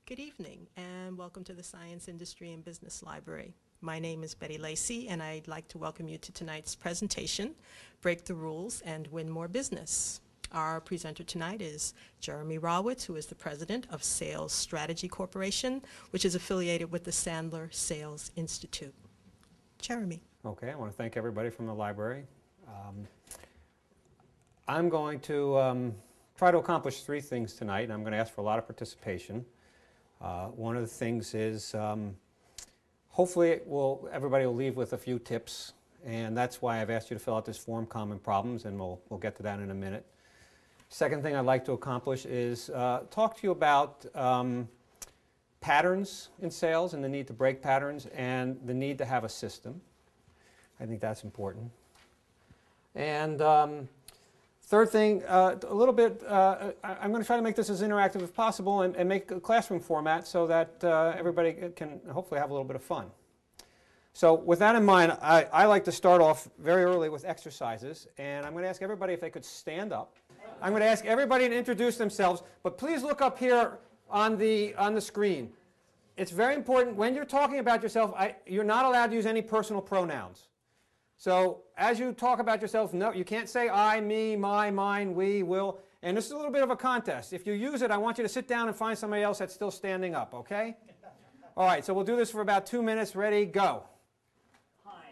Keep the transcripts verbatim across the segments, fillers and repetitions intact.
Good evening, and welcome to the Science, Industry, and Business Library. My name is Betty Lacey, and I'd like to welcome you to tonight's presentation, Break the Rules and Win More Business. Our presenter tonight is Jeremy Rawitz, who is the president of Sales Strategy Corporation, which is affiliated with the Sandler Sales Institute. Jeremy. Okay, I want to thank everybody from the library. Um, I'm going to um, try to accomplish three things tonight, and I'm going to ask for a lot of participation. Uh, one of the things is um, hopefully it will, everybody will leave with a few tips, and that's why I've asked you to fill out this form, Common Problems, and we'll, we'll get to that in a minute. Second thing I'd like to accomplish is uh, talk to you about um, patterns in sales and the need to break patterns and the need to have a system. I think that's important. And um, third thing, uh, a little bit, uh, I'm going to try to make this as interactive as possible and, and make a classroom format so that uh, everybody can hopefully have a little bit of fun. So with that in mind, I, I like to start off very early with exercises, and I'm going to ask everybody if they could stand up. I'm going to ask everybody to introduce themselves, but please look up here on the, on the screen. It's very important, when you're talking about yourself, I, you're not allowed to use any personal pronouns. So as you talk about yourself, no, you can't say I, me, my, mine, we, will. And this is a little bit of a contest. If you use it, I want you to sit down and find somebody else that's still standing up, okay? All right, so we'll do this for about two minutes. Ready, go. Hi.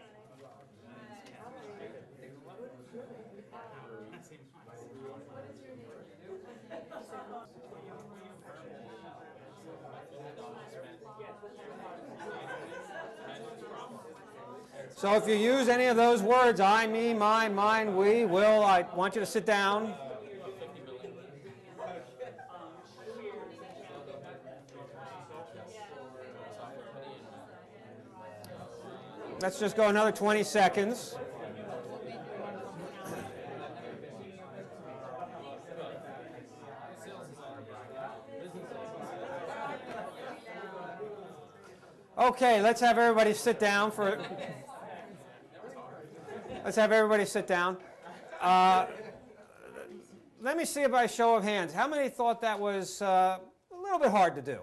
So if you use any of those words, I, me, my, mine, we, will, I want you to sit down. Let's just go another twenty seconds. Okay, let's have everybody sit down for... Let's have everybody sit down. Uh, let me see by a show of hands. How many thought that was uh, a little bit hard to do?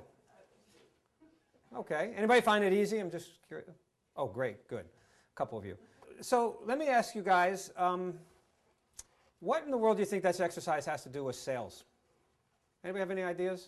Okay. Anybody find it easy? I'm just curious. Oh, great. Good. A couple of you. So let me ask you guys, um, what in the world do you think this exercise has to do with sales? Anybody have any ideas?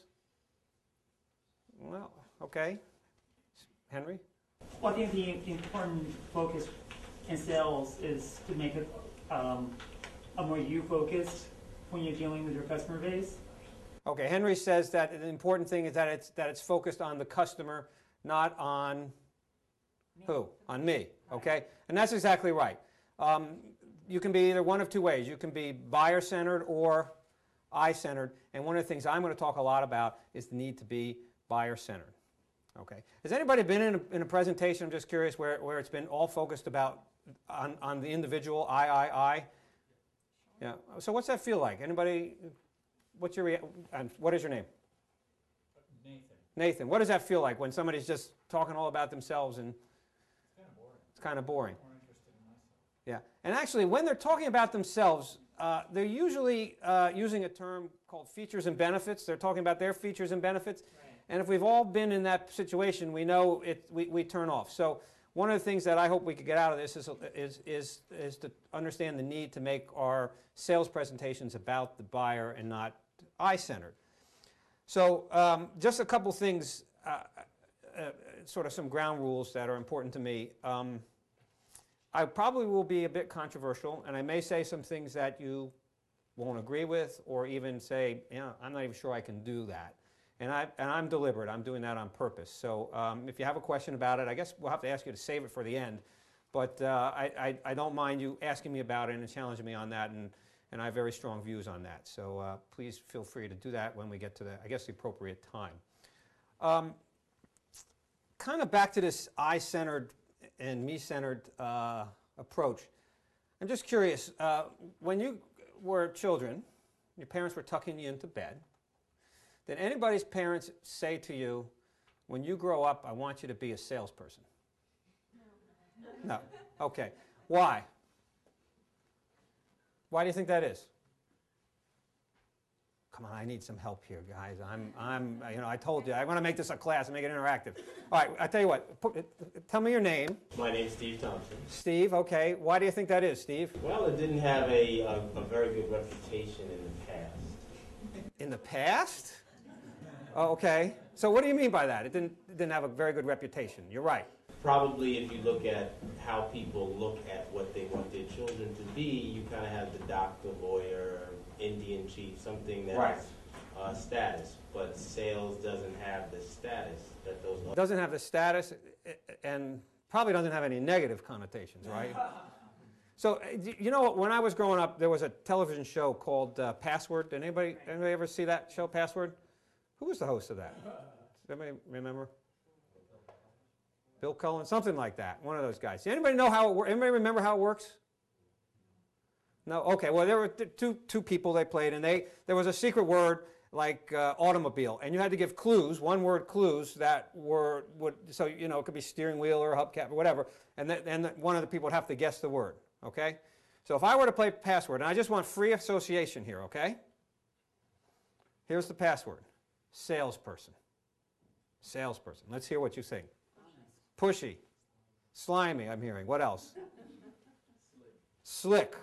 Well, okay. Henry? Well, I think the important focus in sales is to make it um, a more you-focused when you're dealing with your customer base. Okay, Henry says that the important thing is that it's that it's focused on the customer, not on me. Who? On me. Okay, and that's exactly right. Um, you can be either one of two ways. You can be buyer-centered or I-centered, and one of the things I'm going to talk a lot about is the need to be buyer-centered. Okay. Has anybody been in a, in a presentation? I'm just curious where where it's been all focused about on on the individual. I, I, I. Yeah. So what's that feel like? Anybody? What's your and what is your name? Nathan. Nathan. What does that feel like when somebody's just talking all about themselves and It's kind of boring. it's kind of boring? More interested in myself. Yeah. And actually, when they're talking about themselves, uh, they're usually uh, using a term called features and benefits. They're talking about their features and benefits. Right. And if we've all been in that situation, we know it, we, we turn off. So one of the things that I hope we could get out of this is, is, is, is to understand the need to make our sales presentations about the buyer and not I-centered. So um, just a couple things, uh, uh, sort of some ground rules that are important to me. Um, I probably will be a bit controversial, and I may say some things that you won't agree with, or even say, yeah, I'm not even sure I can do that. And, I, and I'm deliberate. I'm doing that on purpose. So um, if you have a question about it, I guess we'll have to ask you to save it for the end. But uh, I, I, I don't mind you asking me about it and challenging me on that, and, and I have very strong views on that. So uh, please feel free to do that when we get to the, I guess, the appropriate time. Um, kind of back to this I-centered and me-centered uh, approach. I'm just curious, uh, when you were children, your parents were tucking you into bed. Did anybody's parents say to you, when you grow up, I want you to be a salesperson? No. No. Okay. Why? Why do you think that is? Come on, I need some help here, guys. I'm, I'm, you know, I told you, I want to make this a class and make it interactive. All right, I tell you what, put, tell me your name. My name's Steve Thompson. Steve, okay. Why do you think that is, Steve? Well, it didn't have a, a, a very good reputation in the past. In the past? Oh, okay. So what do you mean by that? It didn't, it didn't have a very good reputation. You're right. Probably if you look at how people look at what they want their children to be, you kind of have the doctor, lawyer, Indian chief, something that's Right. uh, status. But sales doesn't have the status that those It other. doesn't have the status and probably doesn't have any negative connotations, right? So, uh, y- you know, when I was growing up, there was a television show called uh, Password. Did anybody, anybody ever see that show, Password? Who was the host of that? Does anybody remember? Bill Cullen, something like that, one of those guys. Does anybody know how it works? Anybody remember how it works? No? Okay, well, there were th- two, two people they played, and they, there was a secret word like uh, automobile, and you had to give clues, one-word clues that were, would, so, you know, it could be steering wheel or hubcap or whatever, and then and one of the people would have to guess the word, okay? So if I were to play Password, and I just want free association here, okay? Here's the password. Salesperson. Salesperson. Let's hear what you think. Pushy. Slimy, I'm hearing. What else? Slick.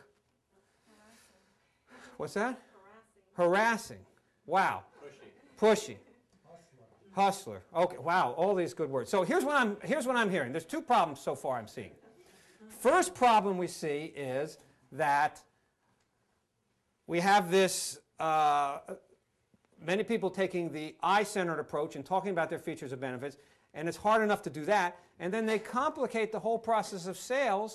What's that? Harassing. Harassing. Wow. Pushy. Pushy. Hustler. Okay. Wow. All these good words. So here's what I'm here's what I'm hearing. There's two problems so far I'm seeing. First problem we see is that we have this uh, many people taking the I-centered approach and talking about their features and benefits, and it's hard enough to do that, and then they complicate the whole process of sales.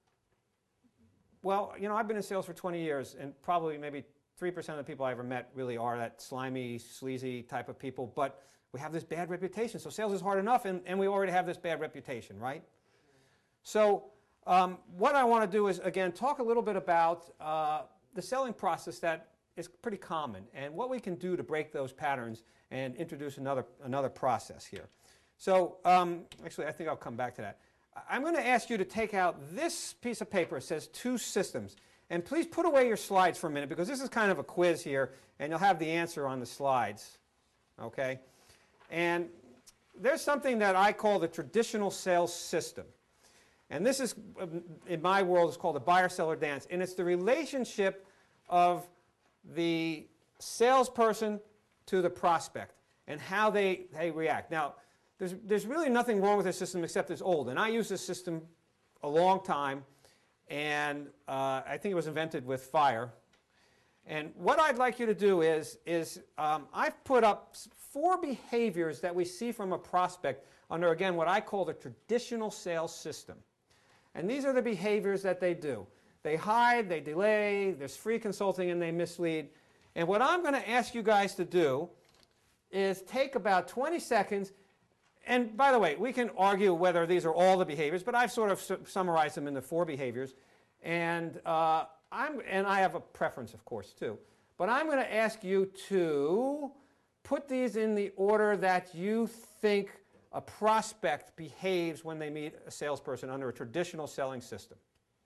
Well, you know, I've been in sales for twenty years, and probably maybe three percent of the people I ever met really are that slimy, sleazy type of people, but we have this bad reputation. So sales is hard enough, and, and we already have this bad reputation, right? So um, what I want to do is, again, talk a little bit about uh, the selling process that is pretty common, and what we can do to break those patterns and introduce another, another process here. So um, actually, I think I'll come back to that. I'm going to ask you to take out this piece of paper. It says two systems. And please put away your slides for a minute, because this is kind of a quiz here, and you'll have the answer on the slides. Okay? And there's something that I call the traditional sales system. And this is, in my world, is called the buyer-seller dance. And it's the relationship of the salesperson to the prospect and how they, they react. Now, there's, there's really nothing wrong with this system except it's old. And I used this system a long time, and uh, I think it was invented with fire. And what I'd like you to do is, is um, I've put up four behaviors that we see from a prospect under, again, what I call the traditional sales system. And these are the behaviors that they do. They hide, they delay, there's free consulting, and they mislead. And what I'm going to ask you guys to do is take about twenty seconds. And by the way, we can argue whether these are all the behaviors, but I've sort of su summarized them into four behaviors. And, uh, I'm, and I have a preference, of course, too. But I'm going to ask you to put these in the order that you think a prospect behaves when they meet a salesperson under a traditional selling system.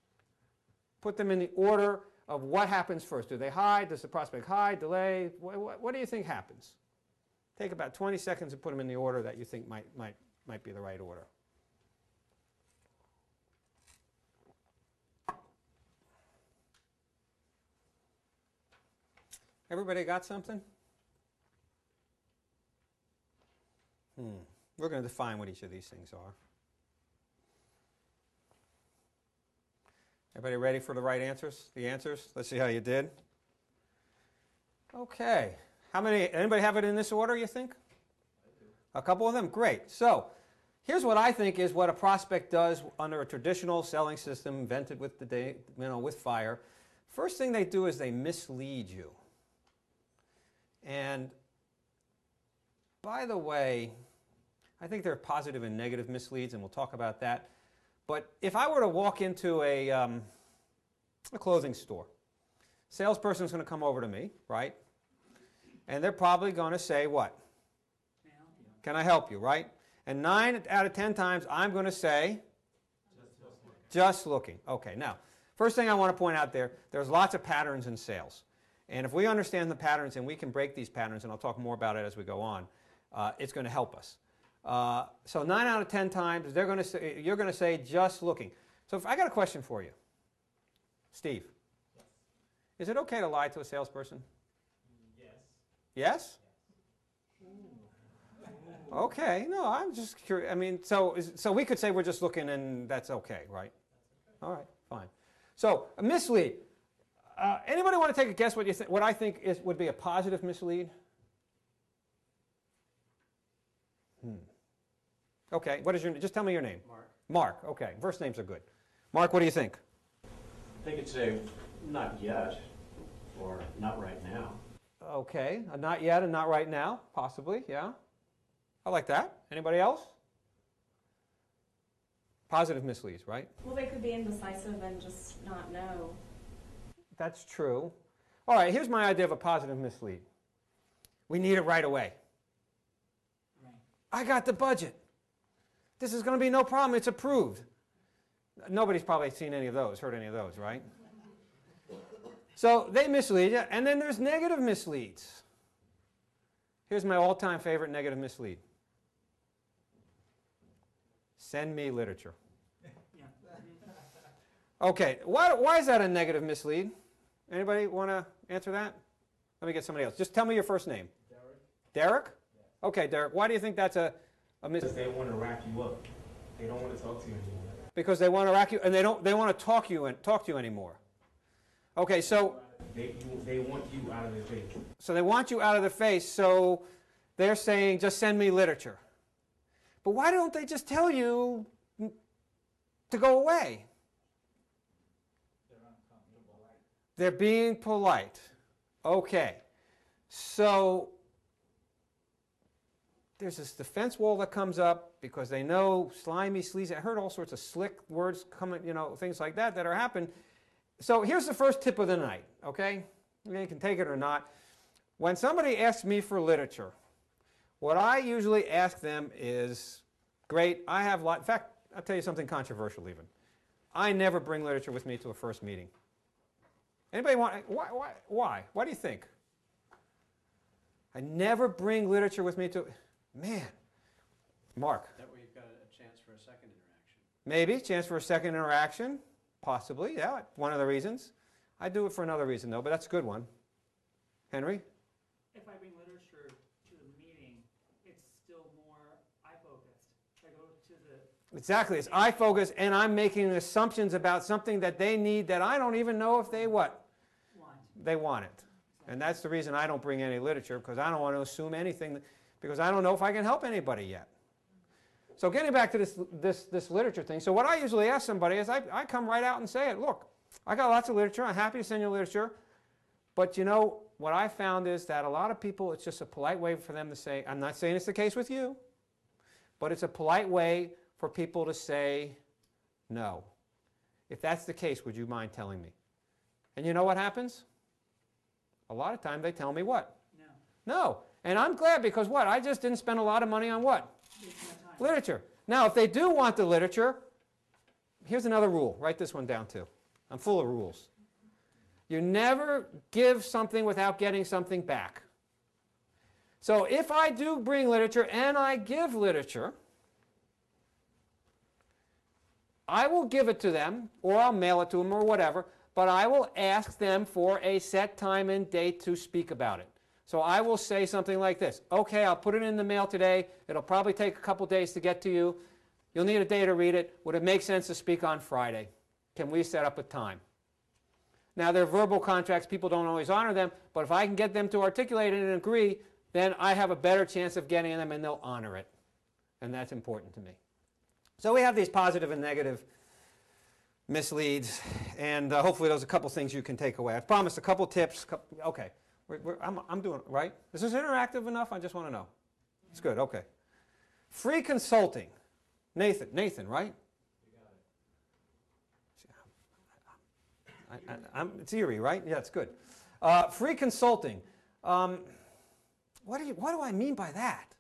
Put them in the order of what happens first. Do they hide? Does the prospect hide, delay? What, what, what do you think happens? Take about twenty seconds and put them in the order that you think might, might, might be the right order. Everybody got something? Hmm. We're going to define what each of these things are. Everybody ready for the right answers? The answers? Let's see how you did. Okay. How many? Anybody have it in this order, you think? A couple of them? Great. So here's what I think is what a prospect does under a traditional selling system invented with the day, you know, with fire. First thing they do is they mislead you. And by the way, I think there are positive and negative misleads, and we'll talk about that. But if I were to walk into a, um, a clothing store, salesperson's going to come over to me, right? And they're probably going to say what? Can I help you, right? And nine out of ten times, I'm going to say, just looking. Just looking. Okay, now, first thing I want to point out there, there's lots of patterns in sales. And if we understand the patterns and we can break these patterns, and I'll talk more about it as we go on, uh, it's going to help us. Uh, so nine out of ten times, they're going to say, you're going to say, just looking. So if I got a question for you. Steve, Yes. is it okay to lie to a salesperson? Yes. Yes? Okay, no, I'm just curious. I mean, so, is, so we could say we're just looking and that's okay, right? All right, fine. So, a mislead. Uh, anybody want to take a guess what you think? What I think is would be a positive mislead? Hmm. Okay. What is your? Just tell me your name. Mark, Mark. Okay. First names are good. Mark, what do you think? I think it's a not yet, or not right now. Okay. A not yet and not right now, possibly. Yeah. I like that. Anybody else? Positive misleads, right? Well, they could be indecisive and just not know. That's true. All right, here's my idea of a positive mislead. We need it right away. Right. I got the budget. This is going to be no problem. It's approved. Nobody's probably seen any of those, heard any of those, right? So they mislead you, and then there's negative misleads. Here's my all-time favorite negative mislead. Send me literature. Yeah. Okay, why, why is that a negative mislead? Anybody want to answer that? Let me get somebody else. Just tell me your first name. Derek? Derek? Okay, Derek, why do you think that's a, a Because mislead? they want to rack you up. They don't want to talk to you anymore. Because they want to rack you, and they don't. They want to talk you and talk to you anymore. Okay, so They, you, they want you out of their face. so they want you out of their face. So they're saying, just send me literature. But why don't they just tell you to go away? They're uncomfortable. They're being polite. Okay, so there's this defense wall that comes up because they know slimy, sleazy. I heard all sorts of slick words coming, you know, things like that that are happening. So here's the first tip of the night, okay? You can take it or not. When somebody asks me for literature, what I usually ask them is, great, I have a lot. In fact, I'll tell you something controversial even. I never bring literature with me to a first meeting. Anybody want, why, why, why? Why do you think? I never bring literature with me to, man, Mark. That way you've got a chance for a second interaction. Maybe, chance for a second interaction, possibly, yeah, one of the reasons. I do it for another reason though, but that's a good one. Henry? If I bring literature to the meeting, it's still more eye-focused. If I go to the, Exactly, it's I focus and I'm making assumptions about something that they need that I don't even know if they what? want. They want it. And that's the reason I don't bring any literature, because I don't want to assume anything, that, because I don't know if I can help anybody yet. So getting back to this, this, this literature thing, so what I usually ask somebody is I, I come right out and say it. Look, I got lots of literature. I'm happy to send you literature. But you know, what I found is that a lot of people, it's just a polite way for them to say, I'm not saying it's the case with you, but it's a polite way for people to say no. If that's the case, would you mind telling me? And you know what happens? A lot of time they tell me what? No, No. And I'm glad, because what? I just didn't spend a lot of money on what? wasting my time. Literature. Now, if they do want the literature, here's another rule. Write this one down too. I'm full of rules. You never give something without getting something back. So if I do bring literature and I give literature, I will give it to them, or I'll mail it to them, or whatever, but I will ask them for a set time and date to speak about it. So I will say something like this. Okay, I'll put it in the mail today. It'll probably take a couple days to get to you. You'll need a day to read it. Would it make sense to speak on Friday? Can we set up a time? Now, they're verbal contracts. People don't always honor them. But if I can get them to articulate it and agree, then I have a better chance of getting them, and they'll honor it. And that's important to me. So we have these positive and negative misleads. And uh, hopefully there's a couple things you can take away. I promised a couple tips. Couple, okay. We're, we're, I'm, I'm doing it, right? Is this interactive enough? I just want to know. It's good. Okay. Free consulting. Nathan. Nathan, right? I, I, I'm, it's eerie, right? Yeah, it's good. Uh, free consulting. Um, what, do you, what do I mean by that?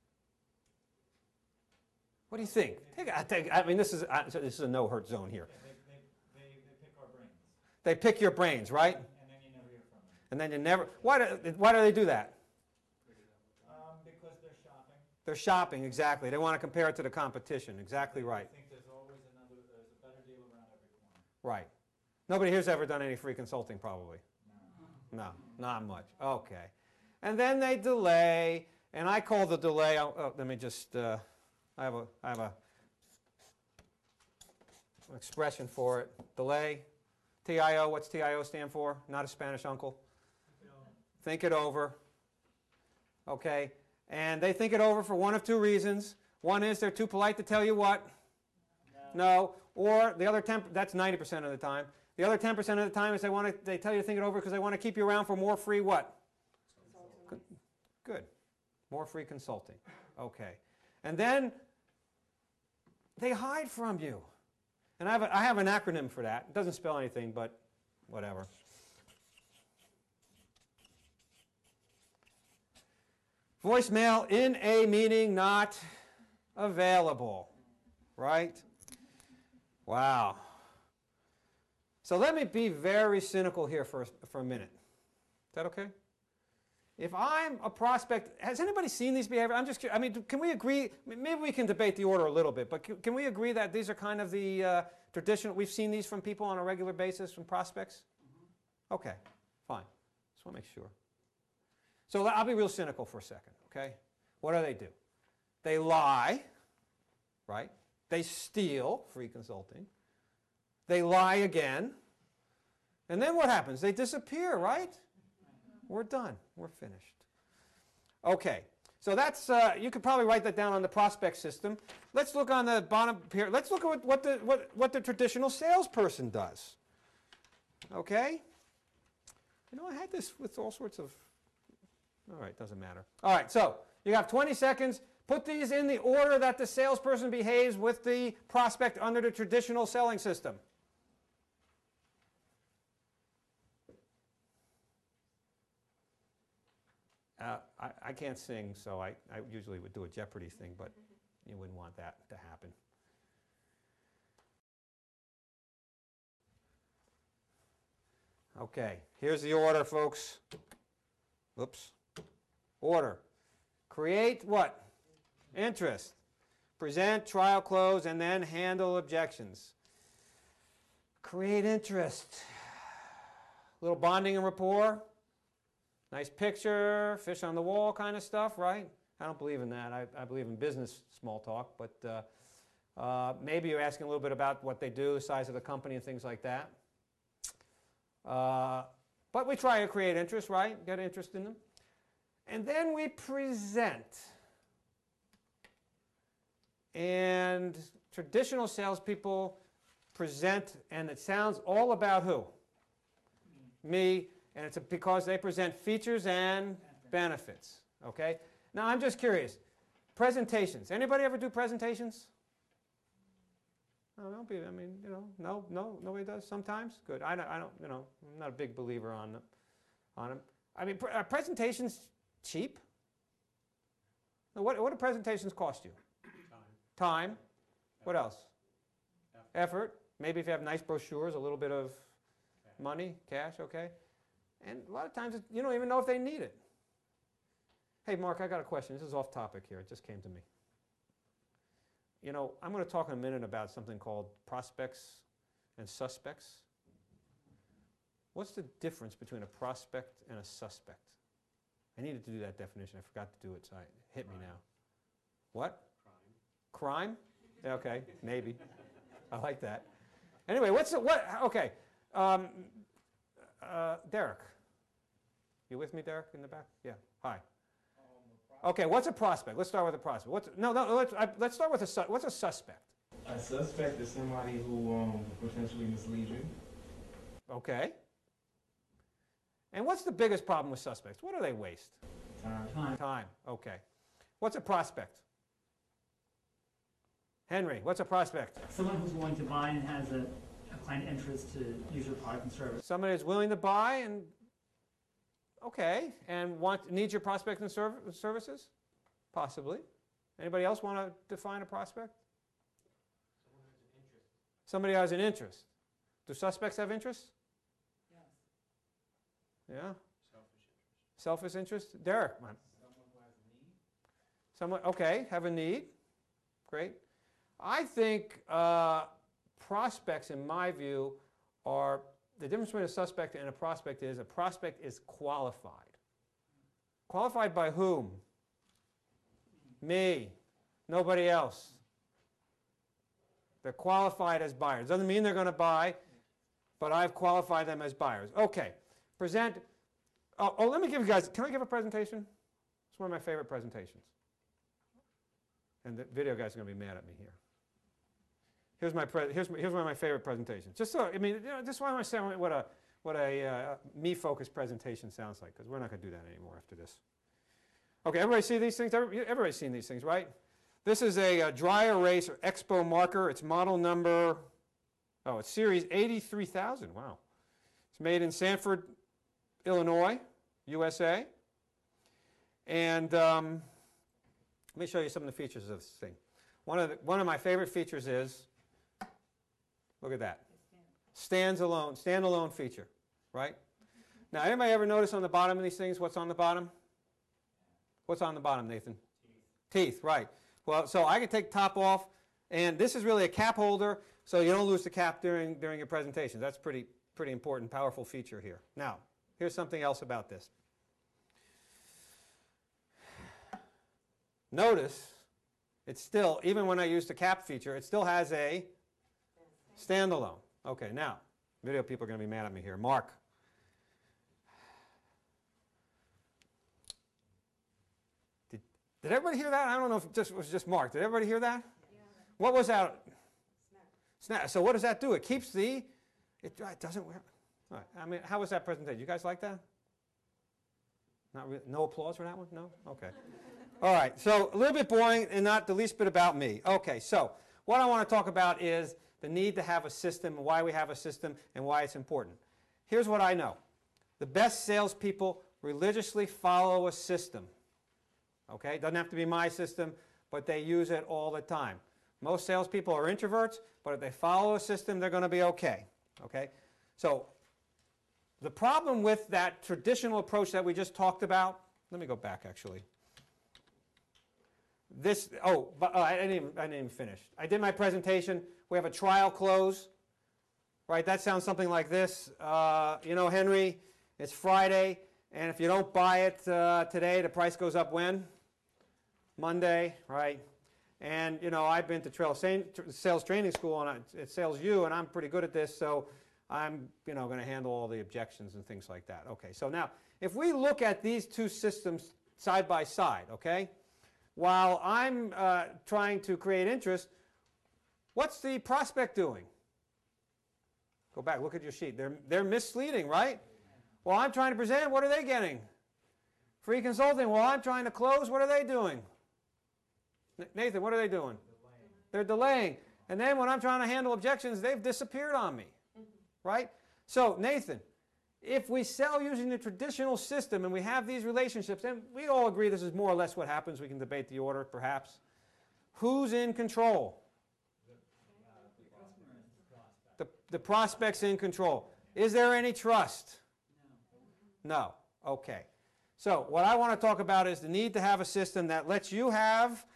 What do you think? Take, I, take, I mean, this is, uh, this is a no-hurt zone here. Yeah, they, they, they, they pick our brains, They pick your brains, right? and then you never hear from them. And then you never, why do, why do they do that? Um, because they're shopping. They're shopping, exactly. They want to compare it to the competition, exactly I right. think there's always another, there's a better deal around every corner. Right. Nobody here's ever done any free consulting, probably. No, not much. Okay. And then they delay, and I call the delay, oh, oh, let me just, uh, I have a, I have a an expression for it. Delay, T I O, what's T I O stand for? Not a Spanish uncle. Think it over. Okay. And they think it over for one of two reasons. One is they're too polite to tell you what? No. Or the other ten, that's ninety percent of the time. The other ten percent of the time is they want to, they tell you to think it over because they want to keep you around for more free what? Good. Good. More free consulting. Okay. And then they hide from you. And I have, a, I have an acronym for that. It doesn't spell anything, but whatever. Voicemail in a meaning not available. Right? Wow. So let me be very cynical here for, for a minute. Is that okay? If I'm a prospect, has anybody seen these behaviors? I'm just, I mean, can we agree, maybe we can debate the order a little bit, but can, can we agree that these are kind of the uh, traditional, we've seen these from people on a regular basis, from prospects? Mm-hmm. Okay, fine. Just want to make sure. So I'll be real cynical for a second, okay? What do they do? They lie, right? They steal, free consulting. They lie again. And then what happens? They disappear, right? We're done. We're finished. Okay. So that's, uh, you could probably write that down on the prospect system. Let's look on the bottom here. Let's look at what, what, the, what, what the traditional salesperson does. Okay? You know, I had this with all sorts of, all right, doesn't matter. All right, so you have twenty seconds. Put these in the order that the salesperson behaves with the prospect under the traditional selling system. Uh, I, I can't sing, so I, I usually would do a Jeopardy thing, but you wouldn't want that to happen. Okay, here's the order, folks. Oops. Order. Create what? Interest. Present, trial, close, and then handle objections. Create interest. Little bonding and rapport. Nice picture, fish on the wall kind of stuff, right? I don't believe in that. I, I believe in business small talk, but uh, uh, maybe you're asking a little bit about what they do, the size of the company, and things like that. Uh, but we try to create interest, right? Get interest in them. And then we present. And traditional salespeople present, and it sounds all about who? Me. And it's because they present features and benefits. Okay? Now I'm just curious. Presentations. Anybody ever do presentations? No, don't be. I mean, you know, no, no, nobody does. Sometimes, good. I don't. I don't. You know, I'm not a big believer on them. On them. I mean, are presentations cheap? Now, what what do presentations cost you? Time. Time. What else? Effort. Effort. Maybe if you have nice brochures, a little bit of money, cash. Okay. And a lot of times, you don't even know if they need it. Hey, Mark, I got a question. This is off topic here. It just came to me. You know, I'm going to talk in a minute about something called prospects and suspects. What's the difference between a prospect and a suspect? I needed to do that definition. I forgot to do it, so it hit me now. What? Crime. Crime? Okay, maybe. I like that. Anyway, what's the, what? Okay. Um, Uh, Derek, you with me, Derek, in the back? Yeah. Hi. Okay. What's a prospect? Let's start with a prospect. What's no, no. Let's I, let's start with a su what's a suspect? A suspect is somebody who um, potentially misleads you. Okay. And what's the biggest problem with suspects? What do they waste? Time. Time. Time. Okay. What's a prospect? Henry, what's a prospect? Someone who's willing to buy and has a, a client interest to use your product and service. Somebody is willing to buy and, okay, and want, needs your prospect and serv services? Possibly. Anybody else want to define a prospect? Someone has an interest. Somebody has an interest. Do suspects have interest? Yes. Yeah? Selfish interest? Derek? Someone who has a need. Someone, okay, have a need. Great. I think uh, prospects, in my view, are, the difference between a suspect and a prospect is a prospect is qualified. Qualified by whom? Me. Nobody else. They're qualified as buyers. Doesn't mean they're going to buy, but I've qualified them as buyers. Okay. Present. Oh, oh, let me give you guys, can I give a presentation? It's one of my favorite presentations. And the video guys are going to be mad at me here. Here's my pre here's my, here's one of my favorite presentations. Just so I mean, you know, just why am I saying what a what a uh, me-focused presentation sounds like? Because we're not going to do that anymore after this. Okay, everybody see these things? Everybody, everybody's seen these things, right? This is a, a dry erase or expo marker. It's model number. Oh, it's series eighty-three thousand. Wow. It's made in Sanford, Illinois, U S A. And um, let me show you some of the features of this thing. One of the, one of my favorite features is. Look at that. Stands alone, standalone feature, right? Now, anybody ever notice on the bottom of these things what's on the bottom? What's on the bottom, Nathan? Teeth. Teeth, right. Well, so I can take top off, and this is really a cap holder, so you don't lose the cap during, during your presentation. That's pretty, pretty important, powerful feature here. Now, here's something else about this. Notice, it's still, even when I use the cap feature, it still has a standalone. Okay, now, video people are going to be mad at me here. Mark. Did, did everybody hear that? I don't know if it just, was just Mark. Did everybody hear that? Yeah. What was that? Snap. Snap. So what does that do? It keeps the, it, it doesn't work. All right. I mean, how was that presentation? You guys like that? Not really, no applause for that one? No? Okay. All right, so a little bit boring and not the least bit about me. Okay, so what I want to talk about is the need to have a system, why we have a system, and why it's important. Here's what I know. The best salespeople religiously follow a system. Okay, it doesn't have to be my system, but they use it all the time. Most salespeople are introverts, but if they follow a system, they're going to be okay. Okay, so the problem with that traditional approach that we just talked about, let me go back actually. This, oh, but, oh I, didn't even, I didn't even finish. I did my presentation. We have a trial close, right? That sounds something like this. Uh, you know, Henry, it's Friday, and if you don't buy it uh, today, the price goes up when? Monday, right? And, you know, I've been to trail sales training school, and it Sales U, and I'm pretty good at this, so I'm, you know, going to handle all the objections and things like that. Okay, so now, if we look at these two systems side by side, okay? While I'm uh, trying to create interest, what's the prospect doing? Go back, look at your sheet. They're, they're misleading, right? While I'm trying to present, what are they getting? Free consulting. While I'm trying to close, what are they doing? Nathan, what are they doing? Delaying. They're delaying. And then when I'm trying to handle objections, they've disappeared on me, right? So, Nathan, if we sell using the traditional system and we have these relationships, and we all agree this is more or less what happens, we can debate the order perhaps, who's in control? The, uh, the customer and the prospect. The, the prospect's in control. Is there any trust? No. No. Okay. So what I want to talk about is the need to have a system that lets you have,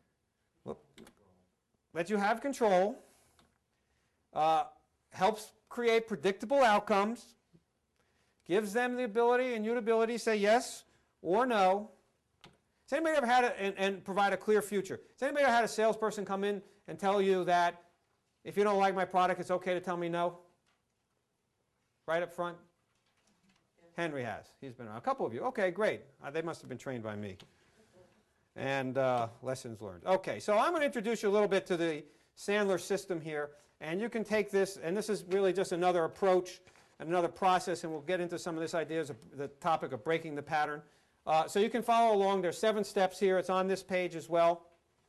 lets you have control, uh, helps create predictable outcomes, gives them the ability and you the ability to say yes or no. Has anybody ever had a, and, and provide a clear future? Has anybody ever had a salesperson come in and tell you that if you don't like my product, it's okay to tell me no? Right up front? Henry has. He's been on. A couple of you. Okay, great. Uh, they must have been trained by me. And uh, lessons learned. Okay, so I'm going to introduce you a little bit to the Sandler system here. And you can take this, and this is really just another approach, another process, and we'll get into some of this ideas of the topic of breaking the pattern. Uh, so you can follow along. There's seven steps here. It's on this page as well.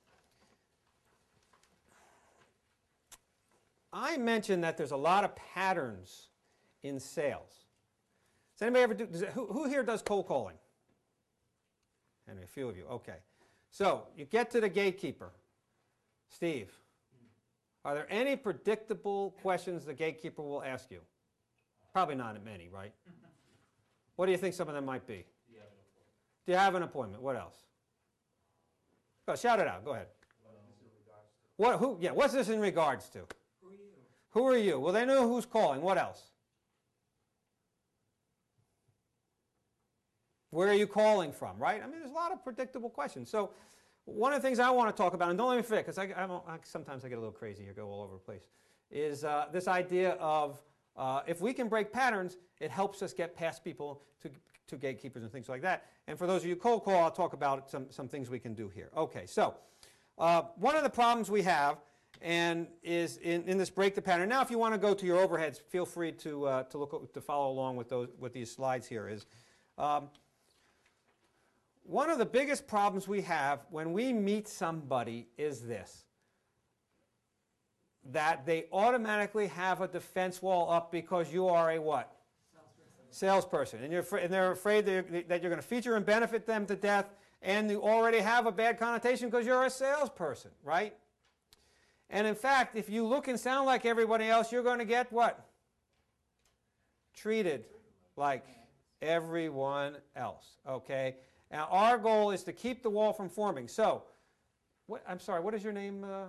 I mentioned that there's a lot of patterns in sales. Does anybody ever do, does it, who, who here does cold calling? Henry, a few of you. Okay. So you get to the gatekeeper. Steve, are there any predictable questions the gatekeeper will ask you? Probably not many, right? What do you think some of them might be? Do you have Do you have an appointment? What else? Go, shout it out. Go ahead. What, who, yeah, what's this in regards to? Who are you? Who are you? Well, they know who's calling. What else? Where are you calling from, right? I mean, there's a lot of predictable questions. So one of the things I want to talk about, and don't let me forget, because I, I, I, sometimes I get a little crazy here, go all over the place, is uh, this idea of uh, if we can break patterns, it helps us get past people to, to gatekeepers and things like that. And for those of you cold call, I'll talk about some, some things we can do here. Okay, so uh, one of the problems we have and is in, in this break the pattern. Now, if you want to go to your overheads, feel free to, uh, to, look, to follow along with, those, with these slides here. Is um, one of the biggest problems we have when we meet somebody is this, that they automatically have a defense wall up because you are a what? Salesperson. And, you're, and they're afraid that you're, that you're going to feature and benefit them to death, and you already have a bad connotation because you're a salesperson, right? And in fact, if you look and sound like everybody else, you're going to get what? Treated like everyone else, okay? Now, our goal is to keep the wall from forming. So, what, I'm sorry, what is your name? Uh,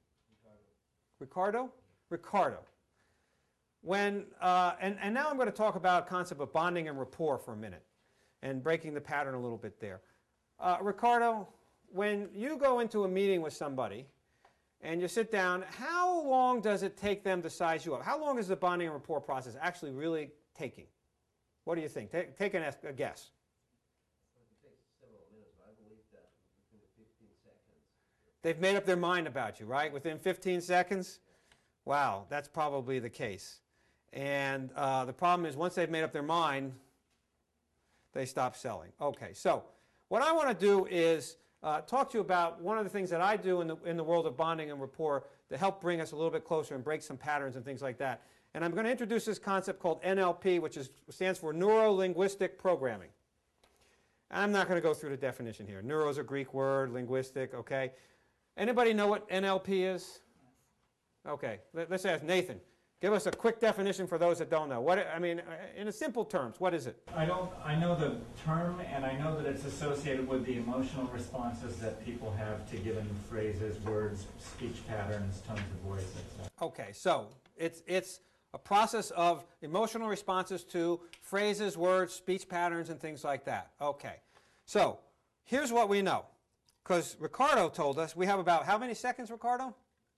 Ricardo? Ricardo. When, uh, and, and now I'm going to talk about a concept of bonding and rapport for a minute and breaking the pattern a little bit there. Uh, Ricardo, when you go into a meeting with somebody and you sit down, how long does it take them to size you up? How long is the bonding and rapport process actually really taking? What do you think? Take, take an, a guess. It takes several minutes, but I believe that within fifteen seconds. They've made up their mind about you, right? Within fifteen seconds? Wow, that's probably the case. And uh, the problem is once they've made up their mind, they stop selling. Okay, so what I want to do is uh, talk to you about one of the things that I do in the, in the world of bonding and rapport to help bring us a little bit closer and break some patterns and things like that. And I'm going to introduce this concept called N L P, which is, stands for Neuro-Linguistic Programming. I'm not going to go through the definition here. Neuro is a Greek word, linguistic, okay? Anybody know what N L P is? Okay, let, let's ask Nathan. Give us a quick definition for those that don't know. What, I mean, in simple terms, what is it? I don't, I know the term, and I know that it's associated with the emotional responses that people have to given phrases, words, speech patterns, tones of voice, et cetera. Okay, so it's, it's a process of emotional responses to phrases, words, speech patterns, and things like that. Okay, so here's what we know. Because Ricardo told us we have about how many seconds, Ricardo?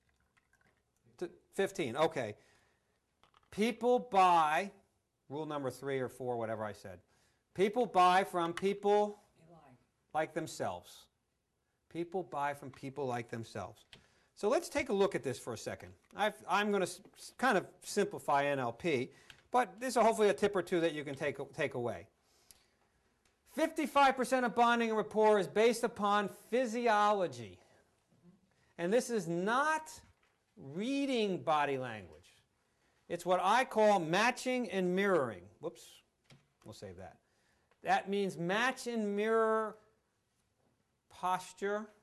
fifteen, okay. People buy, rule number three or four, whatever I said. People buy from people like themselves. People buy from people like themselves. So let's take a look at this for a second. I've, I'm going to kind of simplify N L P, but this is hopefully a tip or two that you can take, take away. fifty-five percent of bonding and rapport is based upon physiology. And this is not reading body language. It's what I call matching and mirroring. Whoops, we'll save that. That means match and mirror posture,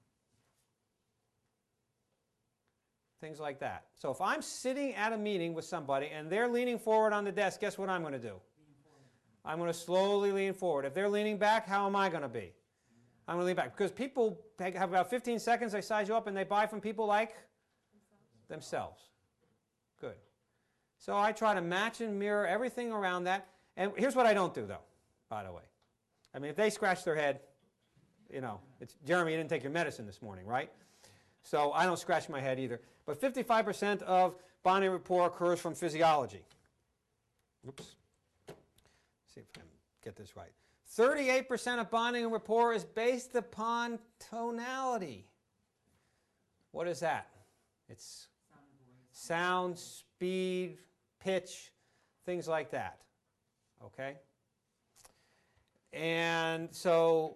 things like that. So if I'm sitting at a meeting with somebody and they're leaning forward on the desk, guess what I'm going to do? I'm going to slowly lean forward. If they're leaning back, how am I going to be? I'm going to lean back. Because people have about fifteen seconds, they size you up, and they buy from people like themselves. Good. So I try to match and mirror everything around that. And here's what I don't do, though, by the way. I mean, if they scratch their head, you know, it's, Jeremy, you didn't take your medicine this morning, right? So I don't scratch my head either. But fifty-five percent of bonding rapport occurs from physiology. Oops. See if I can get this right. thirty-eight percent of bonding and rapport is based upon tonality. What is that? It's sound, speed, pitch, things like that. Okay? And so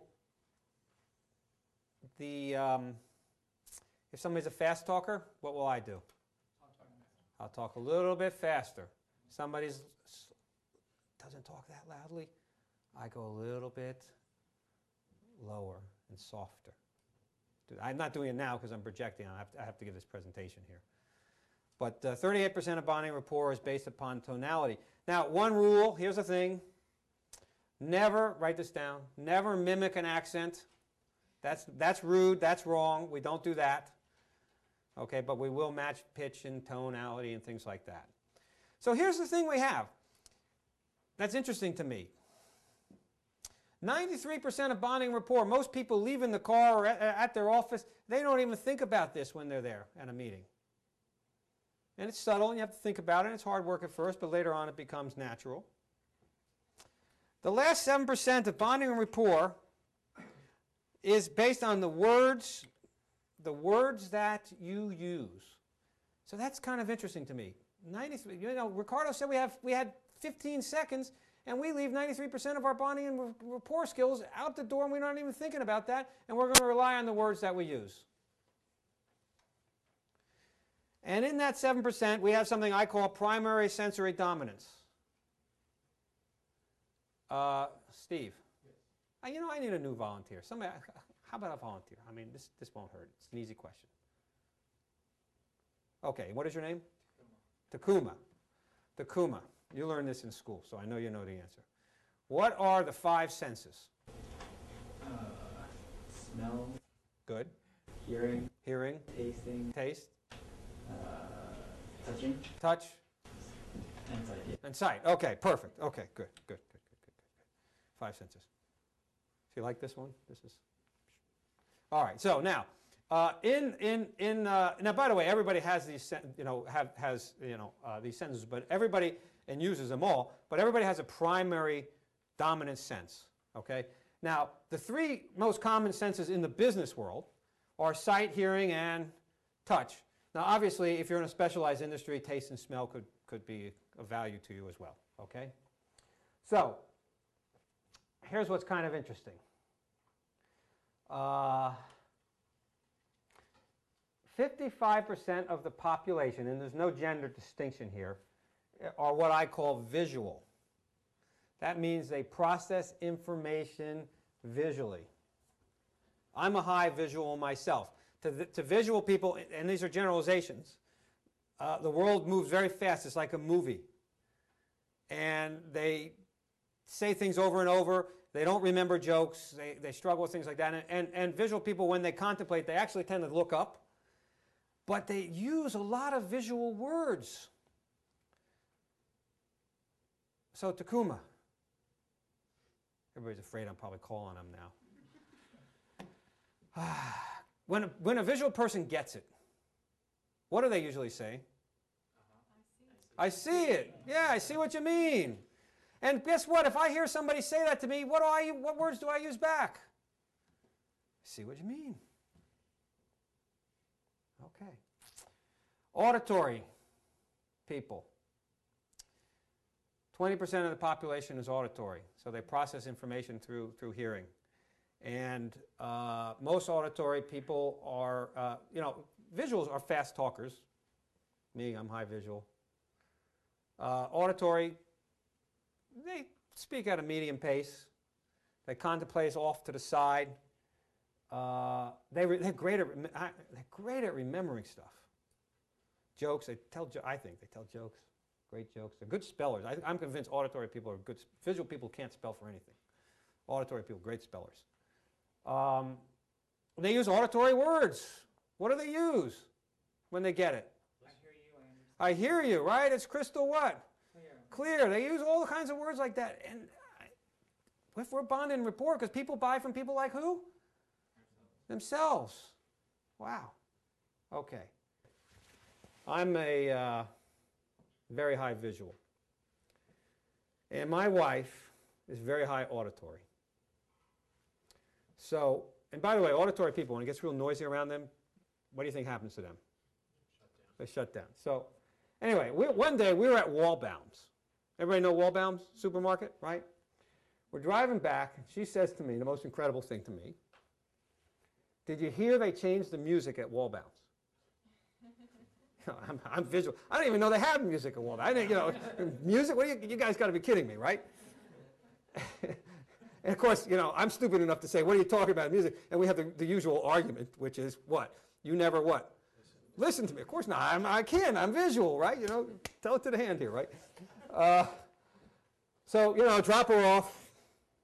the um, if somebody's a fast talker, what will I do? I'll talk a little bit faster. Somebody's doesn't talk that loudly, I go a little bit lower and softer. I'm not doing it now because I'm projecting. I have to, I have to give this presentation here. But uh, thirty-eight percent of bonding rapport is based upon tonality. Now, one rule, here's the thing. Never, write this down, never mimic an accent. That's, that's rude, that's wrong, we don't do that. Okay, but we will match pitch and tonality and things like that. So here's the thing we have that's interesting to me. ninety-three percent of bonding rapport, most people leave in the car or at, at their office, they don't even think about this when they're there at a meeting. And it's subtle and you have to think about it, and it's hard work at first, but later on it becomes natural. The last seven percent of bonding and rapport is based on the words, the words that you use. So that's kind of interesting to me. ninety-three, you know, Ricardo said we have we had fifteen seconds, and we leave ninety-three percent of our bonding and rapport skills out the door, and we're not even thinking about that, and we're going to rely on the words that we use. And in that seven percent, we have something I call primary sensory dominance. Uh, Steve? Yes. Uh, you know, I need a new volunteer. Somebody, how about a volunteer? I mean, this, this won't hurt. It's an easy question. Okay, what is your name? Takuma. Takuma. You learned this in school, so I know you know the answer. What are the five senses? Uh, smell, Good. hearing, Hearing, tasting, taste, uh, touching, touch, and sight. Yeah. and sight. Okay, perfect. Okay, good, good, good, good, good, good. Five senses. Do you like this one? This is. All right. So now, uh, in in in uh, now, by the way, everybody has these, you know, have has you know uh, these senses, but everybody and uses them all. But everybody has a primary dominant sense. Okay. Now, the three most common senses in the business world are sight, hearing, and touch. Now, obviously, if you're in a specialized industry, taste and smell could, could be of value to you as well, okay? So, here's what's kind of interesting. Uh, fifty-five percent of the population, and there's no gender distinction here, are what I call visual. That means they process information visually. I'm a high visual myself. To, the, to visual people, and these are generalizations, uh, the world moves very fast. It's like a movie. And they say things over and over. They don't remember jokes. They, they struggle with things like that. And, and, and visual people, when they contemplate, they actually tend to look up. But they use a lot of visual words. So Takuma. Everybody's afraid I'm probably calling him now. When a, when a visual person gets it, what do they usually say? Uh-huh. I see it. I see it. Yeah, I see what you mean. And guess what? If I hear somebody say that to me, what do I? What words do I use back? I see what you mean. Okay. Auditory people. twenty percent of the population is auditory, so they process information through, through hearing. And uh, most auditory people are, uh, you know, visuals are fast talkers. Me, I'm high visual. Uh, auditory, they speak at a medium pace. They contemplate off to the side. Uh, they re they're, great at, they're great at remembering stuff. Jokes, they tell, jo I think they tell jokes. Great jokes. They're good spellers. I, I'm convinced auditory people are good. Visual people can't spell for anything. Auditory people, great spellers. Um, they use auditory words. What do they use when they get it? I hear you, I understand. I hear you, right? It's crystal what? Clear. Clear. They use all kinds of words like that. And I, if we're bonding rapport, because people buy from people like who? Themselves. Wow. Okay. I'm a uh, very high visual. And my wife is very high auditory. So, and by the way, auditory people, when it gets real noisy around them, what do you think happens to them? Shut down. They shut down. So, anyway, we, one day we were at Wallbaum's. Everybody know Wallbaum's supermarket, right? We're driving back. She says to me, the most incredible thing to me, did you hear they changed the music at Wallbaum's? I'm, I'm visual. I don't even know they have music at Wallbaum's. I think, you know, music? What do you, you guys got to be kidding me, right? And of course, you know, I'm stupid enough to say, what are you talking about, music? And we have the, the usual argument, which is what? You never what? Listen, Listen to me. Of course not. I'm, I can. I'm visual, right? You know, tell it to the hand here, right? Uh, so, you know, drop her off.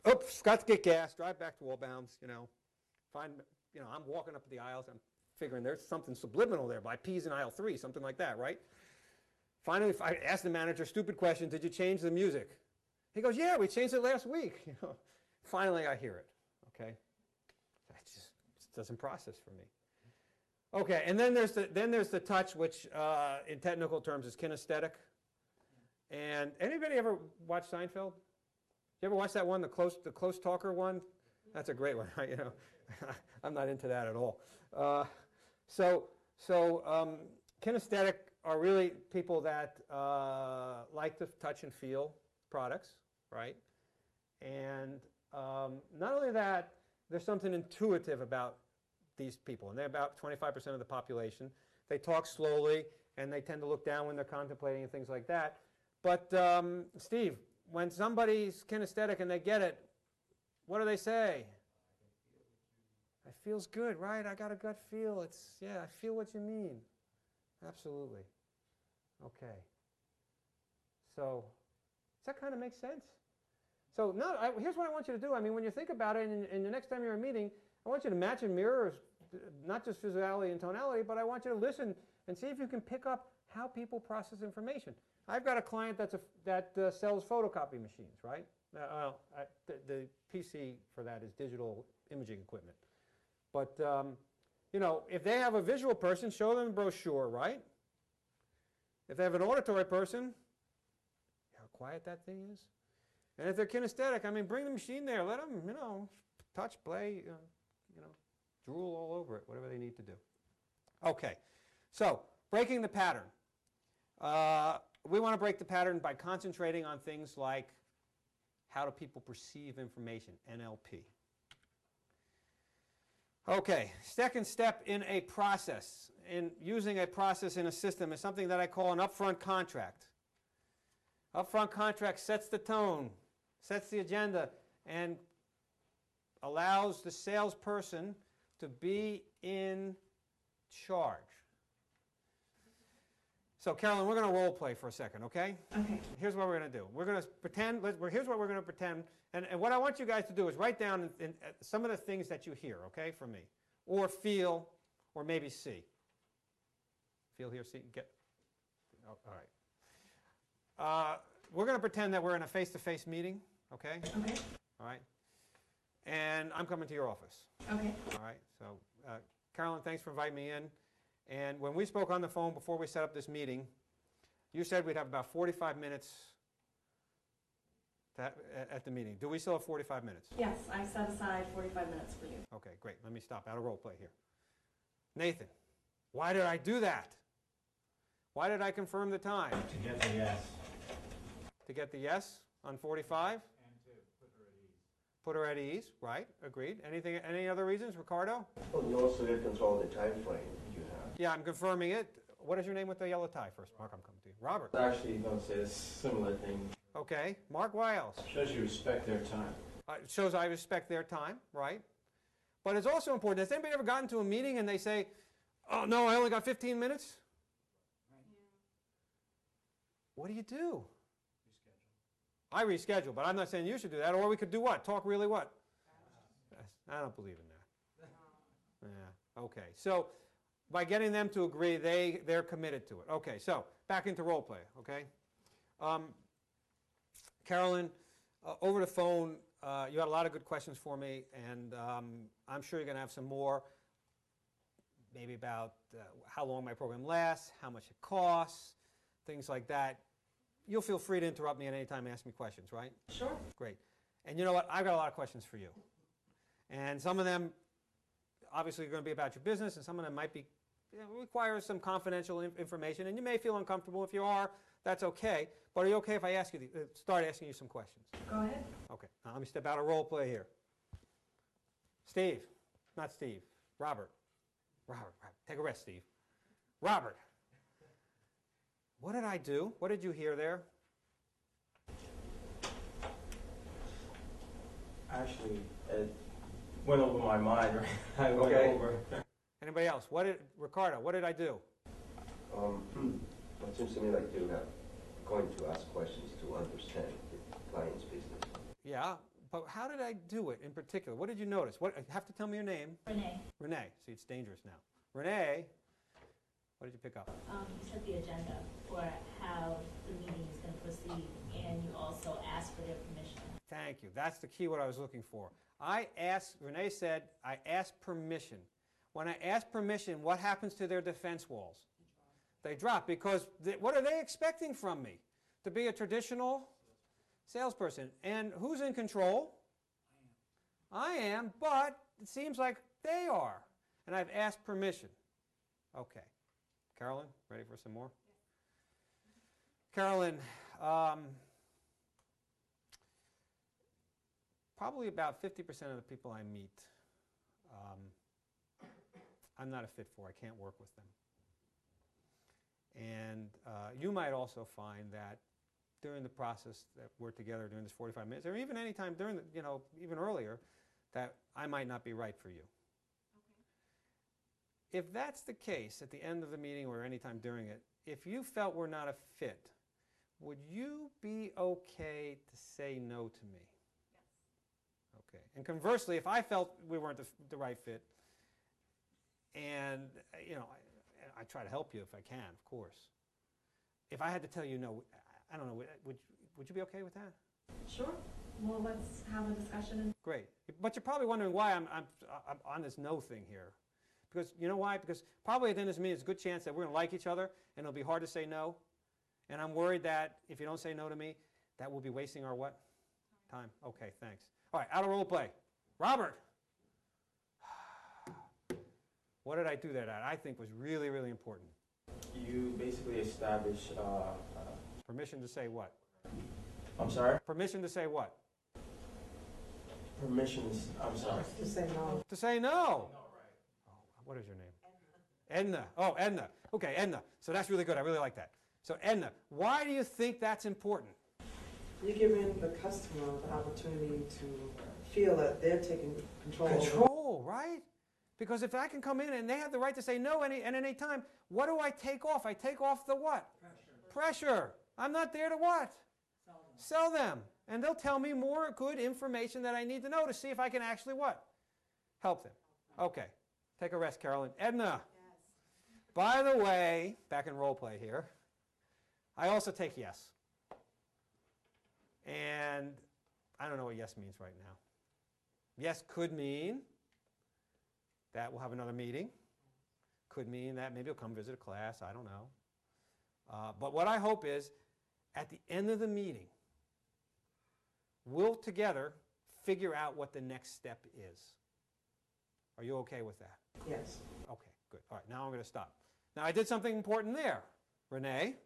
oops, got to get gas, drive back to Wallbounds, you know, find, you know, I'm walking up the aisles, I'm figuring there's something subliminal there by P's in aisle three, something like that, right? Finally, I asked the manager, stupid question, did you change the music? He goes, yeah, we changed it last week. You know, finally, I hear it, okay? That just, just doesn't process for me. Okay, and then there's the, then there's the touch, which uh, in technical terms is kinesthetic. And anybody ever watch Seinfeld? You ever watch that one, the close, the close talker one? That's a great one, right? You know, I'm not into that at all. Uh, so, so um, kinesthetic are really people that uh, like to touch and feel products, right? And um, not only that, there's something intuitive about these people, and they're about twenty-five percent of the population. They talk slowly, and they tend to look down when they're contemplating and things like that. But um, Steve, when somebody's kinesthetic and they get it, what do they say? It feels good, right? I got a gut feel. It's, yeah, I feel what you mean. Absolutely. Okay. So, does that kind of make sense? So, no, I, here's what I want you to do. I mean, when you think about it, and, and the next time you're in a meeting, I want you to match and mirror, not just physicality and tonality, but I want you to listen and see if you can pick up how people process information. I've got a client that's a, that uh, sells photocopy machines, right? Uh, well, I, the, the P C for that is digital imaging equipment. But, um, you know, if they have a visual person, show them a brochure, right? If they have an auditory person, how quiet that thing is. And if they're kinesthetic, I mean, bring the machine there. Let them, you know, touch, play, uh, you know, drool all over it, whatever they need to do. Okay, so breaking the pattern. Uh, we want to break the pattern by concentrating on things like how do people perceive information, N L P. Okay, second step in a process, in using a process in a system, is something that I call an upfront contract. Upfront contract sets the tone, sets the agenda, and allows the salesperson to be in charge. So, Carolyn, we're going to role play for a second, okay? Okay. Here's what we're going to do. We're going to pretend, let's, we're, here's what we're going to pretend, and, and what I want you guys to do is write down in, in, uh, some of the things that you hear, okay, from me, or feel, or maybe see. Feel, hear, see, get, oh, all right. Uh, we're going to pretend that we're in a face-to-face meeting, okay? Okay. All right? And I'm coming to your office. Okay. All right, so uh, Carolyn, thanks for inviting me in. And when we spoke on the phone before we set up this meeting, you said we'd have about forty-five minutes to, at the meeting. Do we still have forty-five minutes? Yes, I set aside forty-five minutes for you. Okay, great. Let me stop out of role play here. Nathan, why did I do that? Why did I confirm the time? To get the yes. To get the yes on forty-five? And to put her at ease. Put her at ease, right? Agreed. Anything? Any other reasons, Ricardo? Well, you also did control the time frame you have. Yeah, I'm confirming it. What is your name with the yellow tie first? Mark, I'm coming to you. Robert. Actually, don't say a similar thing. Okay. Mark, why else? Shows you respect their time. Uh, it shows I respect their time, right? But it's also important. Has anybody ever gotten to a meeting and they say, oh, no, I only got fifteen minutes? Yeah. What do you do? Reschedule. I reschedule, but I'm not saying you should do that. Or we could do what? Talk really what? I don't believe in that. Yeah, okay. So by getting them to agree, they, they're committed to it. Okay, so back into role play, okay? Um, Carolyn, uh, over the phone, uh, you had a lot of good questions for me, and um, I'm sure you're going to have some more, maybe about uh, how long my program lasts, how much it costs, things like that. You'll feel free to interrupt me at any time and ask me questions, right? Sure. Great. And you know what? I've got a lot of questions for you. And some of them obviously are going to be about your business, and some of them might be, you know, require some confidential in information, and you may feel uncomfortable. If you are, that's okay. But are you okay if I ask you the, uh, start asking you some questions? Go ahead. Okay. Now let me step out of role play here. Steve, not Steve. Robert. Robert. Robert. Take a rest, Steve. Robert. What did I do? What did you hear there? Actually, it went over my mind. Right? I went Okay. over. Anybody else? What did Ricardo? What did I do? Um, it seems to me like you have going to ask questions to understand the client's business. Yeah, But how did I do it in particular? What did you notice? What, have to tell me your name. Renee, Renee. See, it's dangerous now. Renee, what did you pick up? um, you set the agenda for how the meeting is going to proceed, and you also asked for their permission. Thank you. That's the key what I was looking for. I asked, Renee said, I asked permission. When I ask permission, what happens to their defense walls? They drop because they, what are they expecting from me? To be a traditional salesperson. And who's in control? I am. I am, but it seems like they are. And I've asked permission. Okay. Carolyn, ready for some more? Yes. Carolyn, um, probably about fifty percent of the people I meet, um, I'm not a fit for. I can't work with them. And uh, you might also find that during the process that we're together during this forty-five minutes, or even any time during the, you know, even earlier, that I might not be right for you. Okay. If that's the case at the end of the meeting or any time during it, if you felt we're not a fit, would you be okay to say no to me? Yes. Okay. And conversely, if I felt we weren't the, the right fit, and, you know, I, I try to help you if I can, of course. If I had to tell you no, I don't know, would, would, would you be okay with that? Sure. Well, let's have a discussion. And Great. But you're probably wondering why I'm, I'm, I'm on this no thing here. Because, you know why? Because probably at the end of this meeting, there's a good chance that we're going to like each other, and it'll be hard to say no. And I'm worried that if you don't say no to me, that we'll be wasting our what? Time. Okay, thanks. All right, out of role play. Robert. What did I do there that I think was really, really important? You basically establish, uh, uh, Permission to say what? I'm sorry? Permission to say what? Permissions, I'm sorry. To say no. To say no. Oh, what is your name? Edna. Oh, Edna. Okay, Edna. So that's really good. I really like that. So Edna, why do you think that's important? You're giving the customer the opportunity to feel that they're taking control. Control, right? Because if I can come in and they have the right to say no any, at any time, what do I take off? I take off the what? Pressure. Pressure. I'm not there to what? Sell them. Sell them. And they'll tell me more good information that I need to know to see if I can actually what? Help them. Okay. Take a rest, Carolyn. Edna. Yes. By the way, back in role play here, I also take yes. And I don't know what yes means right now. Yes could mean that we'll have another meeting. Could mean that maybe you'll come visit a class. I don't know. Uh, but what I hope is, at the end of the meeting, we'll together figure out what the next step is. Are you okay with that? Yes. Okay, good. All right, now I'm going to stop. Now, I did something important there. Renee,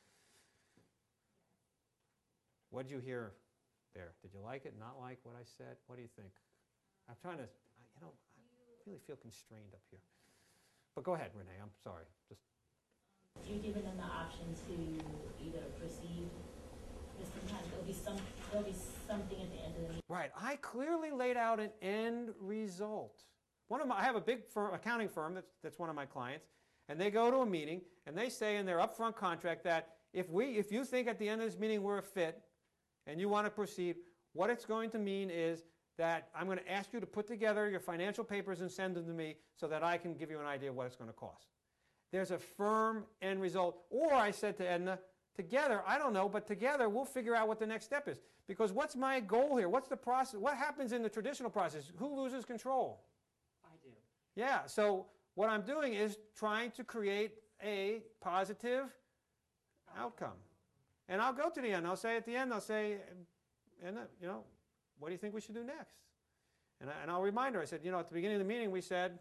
what did you hear there? Did you like it, not like what I said? What do you think? I'm trying to, you know, I really feel constrained up here. But go ahead, Renee, I'm sorry. Just You're giving them the option to either proceed, because sometimes there'll be some, there'll be something at the end of the meeting. right. I clearly laid out an end result. One of my, I have a big firm, accounting firm that's, that's one of my clients, and they go to a meeting, and they say in their upfront contract that if, we, if you think at the end of this meeting we're a fit, and you want to proceed, what it's going to mean is that I'm going to ask you to put together your financial papers and send them to me so that I can give you an idea of what it's going to cost. There's a firm end result. Or I said to Edna, together, I don't know, but together we'll figure out what the next step is. Because what's my goal here? What's the process? What happens in the traditional process? Who loses control? I do. Yeah, so what I'm doing is trying to create a positive outcome. And I'll go to the end. I'll say at the end, I'll say, Edna, you know, what do you think we should do next? And, I, and I'll remind her, I said, you know, at the beginning of the meeting we said,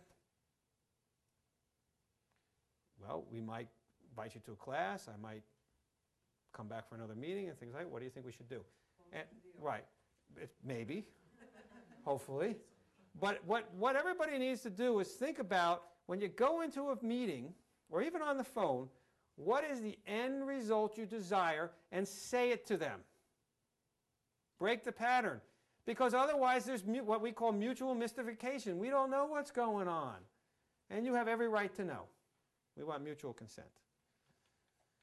well, we might invite you to a class. I might come back for another meeting and things like that. What do you think we should do? And, right. It, maybe. Hopefully. But what, what everybody needs to do is think about when you go into a meeting or even on the phone, what is the end result you desire, and say it to them. Break the pattern. Because otherwise there's mu- what we call mutual mystification. We don't know what's going on. And you have every right to know. We want mutual consent.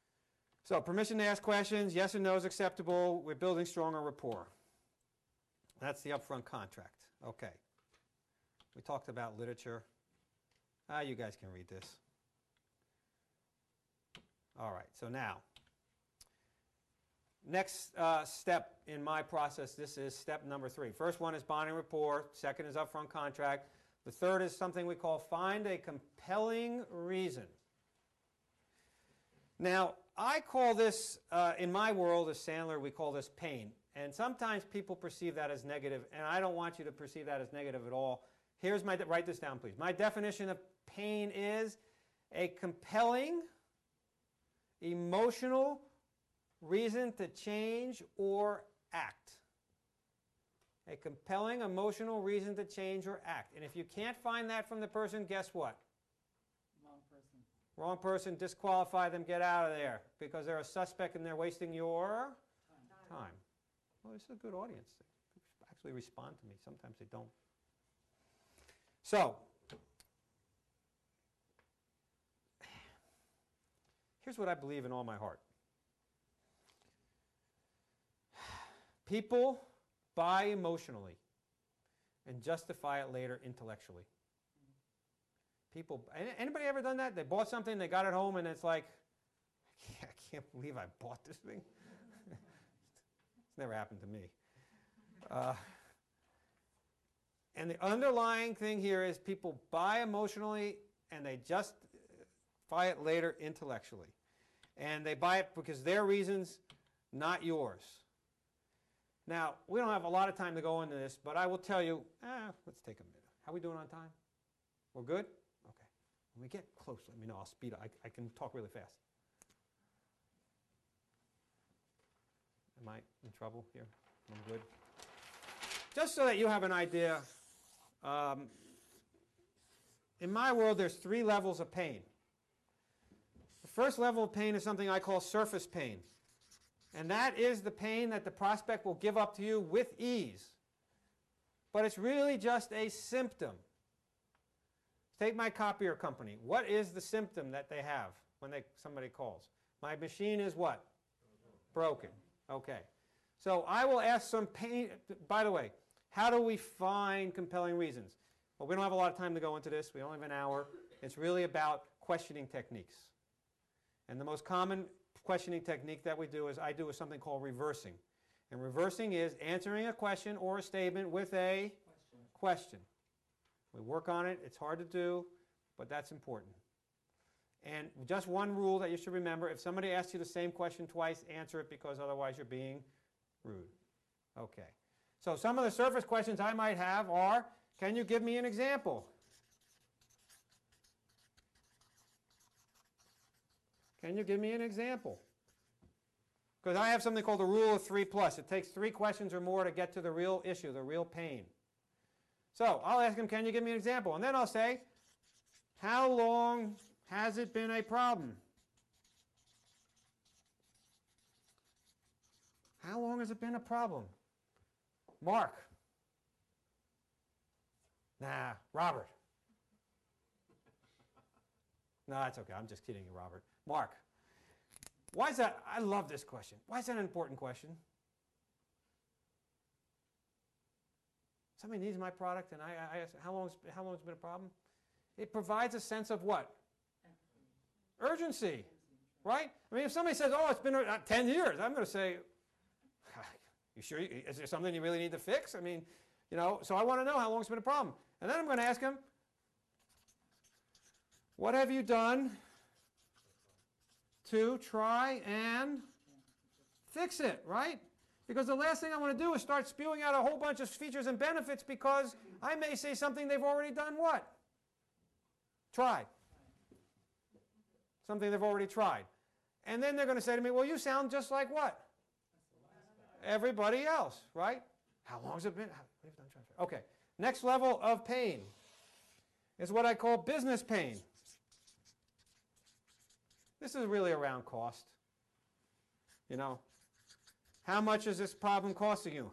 So permission to ask questions, yes and no is acceptable. We're building stronger rapport. That's the upfront contract. Okay. We talked about literature. Ah, you guys can read this. All right, so now, next uh, step in my process, this is step number three. First one is bonding rapport. Second is upfront contract. The third is something we call find a compelling reason. Now, I call this, uh, in my world as Sandler, we call this pain. And sometimes people perceive that as negative, and I don't want you to perceive that as negative at all. Here's my, write this down, please. My definition of pain is a compelling, emotional reason to change or act. A compelling, emotional reason to change or act. And if you can't find that from the person, guess what? Wrong person. Wrong person, disqualify them, get out of there, because they're a suspect and they're wasting your Time. time. Well, this is a good audience. They actually respond to me. Sometimes they don't. So, here's what I believe in all my heart. People buy emotionally and justify it later intellectually. People, anybody ever done that? They bought something, they got it home, and it's like, I can't believe I bought this thing. It's never happened to me. Uh, and the underlying thing here is people buy emotionally and they just buy it later intellectually. And they buy it because their reasons, not yours. Now, we don't have a lot of time to go into this, but I will tell you, eh, let's take a minute. How are we doing on time? We're good? Okay. When we get close, let me know. I'll speed up. I, I can talk really fast. Am I in trouble here? I'm good. Just so that you have an idea, um, in my world there's three levels of pain. The first level of pain is something I call surface pain. And that is the pain that the prospect will give up to you with ease. But it's really just a symptom. Take my copier company. What is the symptom that they have when they, somebody calls? My machine is what? Broken. Okay. So I will ask some pain. By the way, how do we find compelling reasons? Well, we don't have a lot of time to go into this. We only have an hour. It's really about questioning techniques. And the most common questioning technique that we do is I do is something called reversing. And reversing is answering a question or a statement with a question. question. We work on it. It's hard to do, but that's important. And just one rule that you should remember, if somebody asks you the same question twice, answer it, because otherwise you're being rude. Okay. So some of the surface questions I might have are, can you give me an example? Can you give me an example? Because I have something called the rule of three plus. It takes three questions or more to get to the real issue, the real pain. So I'll ask him, can you give me an example? And then I'll say, how long has it been a problem? How long has it been a problem? Mark. Nah, Robert. No, that's okay. I'm just kidding you, Robert. Mark. Why is that? I love this question. Why is that an important question? Somebody needs my product, and I, I ask, how long, how long has it been a problem? It provides a sense of what? Urgency, right? I mean, if somebody says, oh, it's been uh, ten years, I'm going to say, you sure? You, is there something you really need to fix? I mean, you know, so I want to know how long it's been a problem. And then I'm going to ask him, what have you done to try and fix it, right? Because the last thing I want to do is start spewing out a whole bunch of features and benefits, because I may say something they've already done what? Tried. Something they've already tried. And then they're going to say to me, well, you sound just like what? Everybody else, right? How long has it been? We've done transfer. Okay. Next level of pain is what I call business pain. This is really around cost. You know, how much is this problem costing you?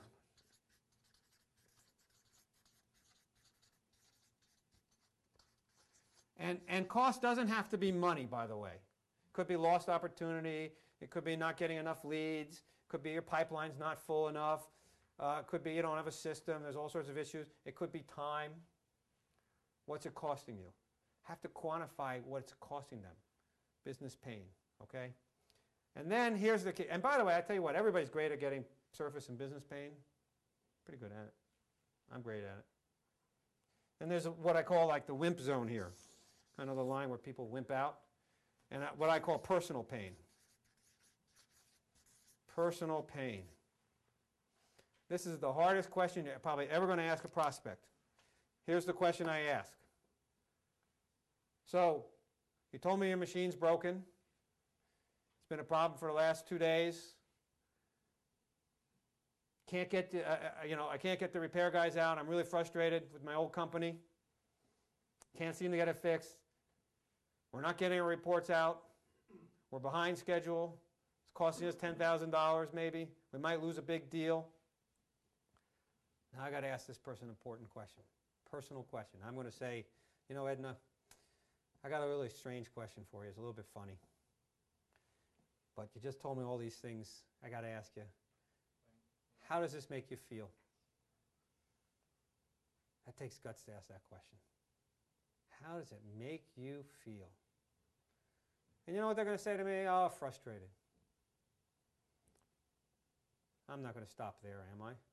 And, and cost doesn't have to be money, by the way. It could be lost opportunity. It could be not getting enough leads. It could be your pipeline's not full enough. Uh, it could be you don't have a system. There's all sorts of issues. It could be time. What's it costing you? Have to quantify what it's costing them. Business pain, okay? And then here's the key. And by the way, I tell you what, everybody's great at getting surface and business pain. Pretty good at it. I'm great at it. And there's a, what I call like the wimp zone here. Kind of the line where people wimp out. And what I call personal pain. Personal pain. This is the hardest question you're probably ever going to ask a prospect. Here's the question I ask. So, you told me your machine's broken. It's been a problem for the last two days. Can't get the, uh, you know, I can't get the repair guys out. I'm really frustrated with my old company. Can't seem to get it fixed. We're not getting our reports out. We're behind schedule. It's costing us ten thousand dollars maybe. We might lose a big deal. Now I got to ask this person an important question. Personal question. I'm going to say, you know, Edna, I got a really strange question for you. It's a little bit funny. But you just told me all these things. I got to ask you, how does this make you feel? That takes guts to ask that question. How does it make you feel? And you know what they're going to say to me? Oh, frustrated. I'm not going to stop there, am I?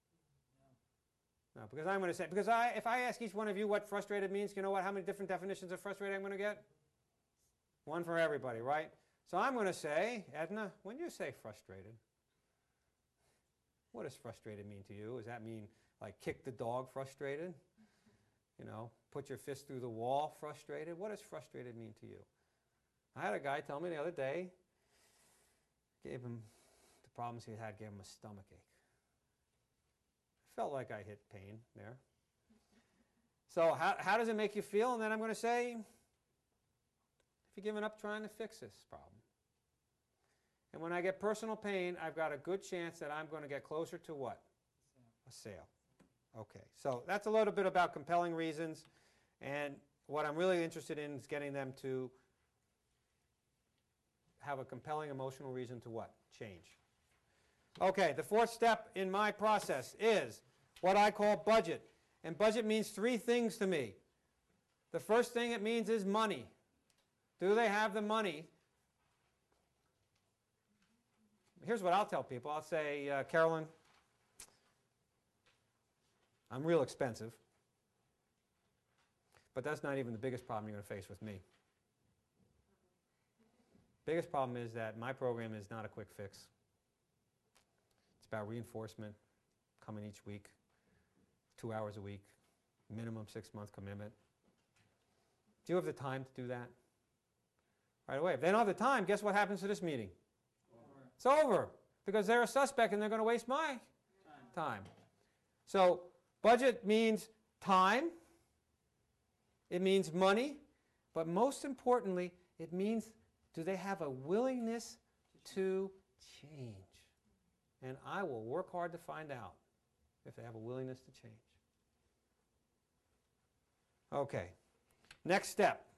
No, because I'm going to say, because I, if I ask each one of you what frustrated means, you know what, how many different definitions of frustrated I'm going to get? One for everybody, right? So I'm going to say, Edna, when you say frustrated, what does frustrated mean to you? Does that mean like kick the dog frustrated? You know, put your fist through the wall frustrated? What does frustrated mean to you? I had a guy tell me the other day, gave him the problems he had, gave him a stomach ache. Felt like I hit pain there. So how, how does it make you feel? And then I'm going to say, have you given up trying to fix this problem? And when I get personal pain, I've got a good chance that I'm going to get closer to what? A sale. Okay, so that's a little bit about compelling reasons. And what I'm really interested in is getting them to have a compelling emotional reason to what? Change. Okay, the fourth step in my process is what I call budget. And budget means three things to me. The first thing it means is money. Do they have the money? Here's what I'll tell people. I'll say, uh, Carolyn, I'm real expensive, but that's not even the biggest problem you're going to face with me. Biggest problem is that my program is not a quick fix. It's about reinforcement, coming each week, two hours a week, minimum six-month commitment. Do you have the time to do that? Right away. If they don't have the time, guess what happens to this meeting? Over. It's over, because they're a suspect and they're going to waste my time. time. So budget means time. It means money. But most importantly, it means, do they have a willingness to change? And I will work hard to find out if they have a willingness to change. Okay, next step.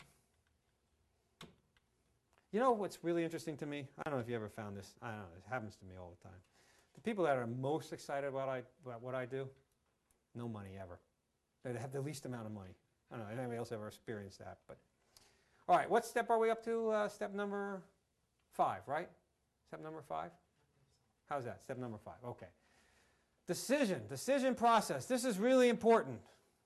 You know what's really interesting to me? I don't know if you ever found this. I don't know, it happens to me all the time. The people that are most excited about, I, about what I do, no money ever. They have the least amount of money. I don't know if anybody else ever experienced that. But all right, what step are we up to? Uh, step number five, right? Step number five? How's that? Step number five. Okay. Decision. Decision process. This is really important.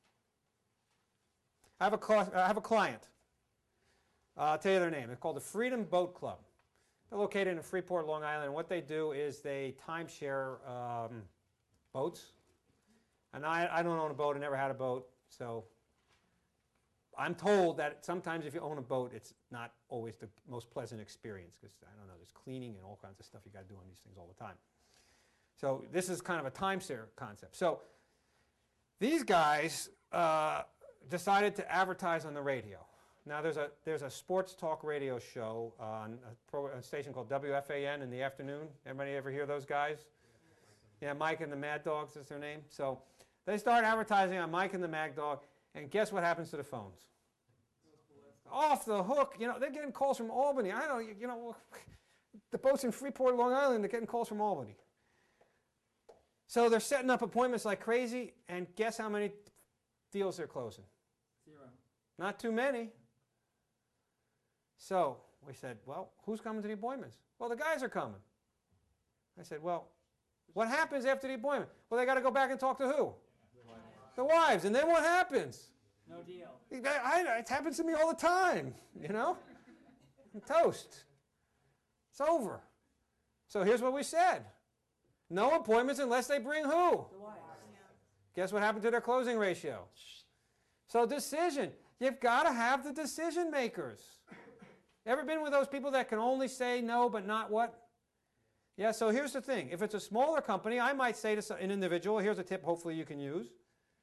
I have a, cl- I have a client. Uh, I'll tell you their name. It's called the Freedom Boat Club. They're located in Freeport, Long Island. And what they do is they timeshare um, boats. And I, I don't own a boat. I never had a boat. So I'm told that sometimes if you own a boat, it's not always the most pleasant experience because, I don't know, there's cleaning and all kinds of stuff you got to do on these things all the time. So this is kind of a timeshare concept. So these guys uh, decided to advertise on the radio. Now there's a, there's a sports talk radio show on a, pro, a station called W F A N in the afternoon. Everybody ever hear those guys? Yeah, Mike and the Mad Dogs is their name. So they start advertising on Mike and the Mad Dog. And guess what happens to the phones? Off the hook. You know, they're getting calls from Albany. I don't know, you know, the boats in Freeport, Long Island, they're getting calls from Albany. So they're setting up appointments like crazy, and guess how many deals they're closing? Zero. Not too many. So we said, well, who's coming to the appointments? Well, the guys are coming. I said, well, what happens after the appointment? Well, they got to go back and talk to who? The wives. And then what happens? No deal. I, I, it happens to me all the time, you know? I'm toast. It's over. So here's what we said. No appointments unless they bring who? The wives. Guess what happened to their closing ratio? So decision. You've got to have the decision makers. Ever been with those people that can only say no but not what? Yeah, so here's the thing. If it's a smaller company, I might say to an individual, here's a tip hopefully you can use.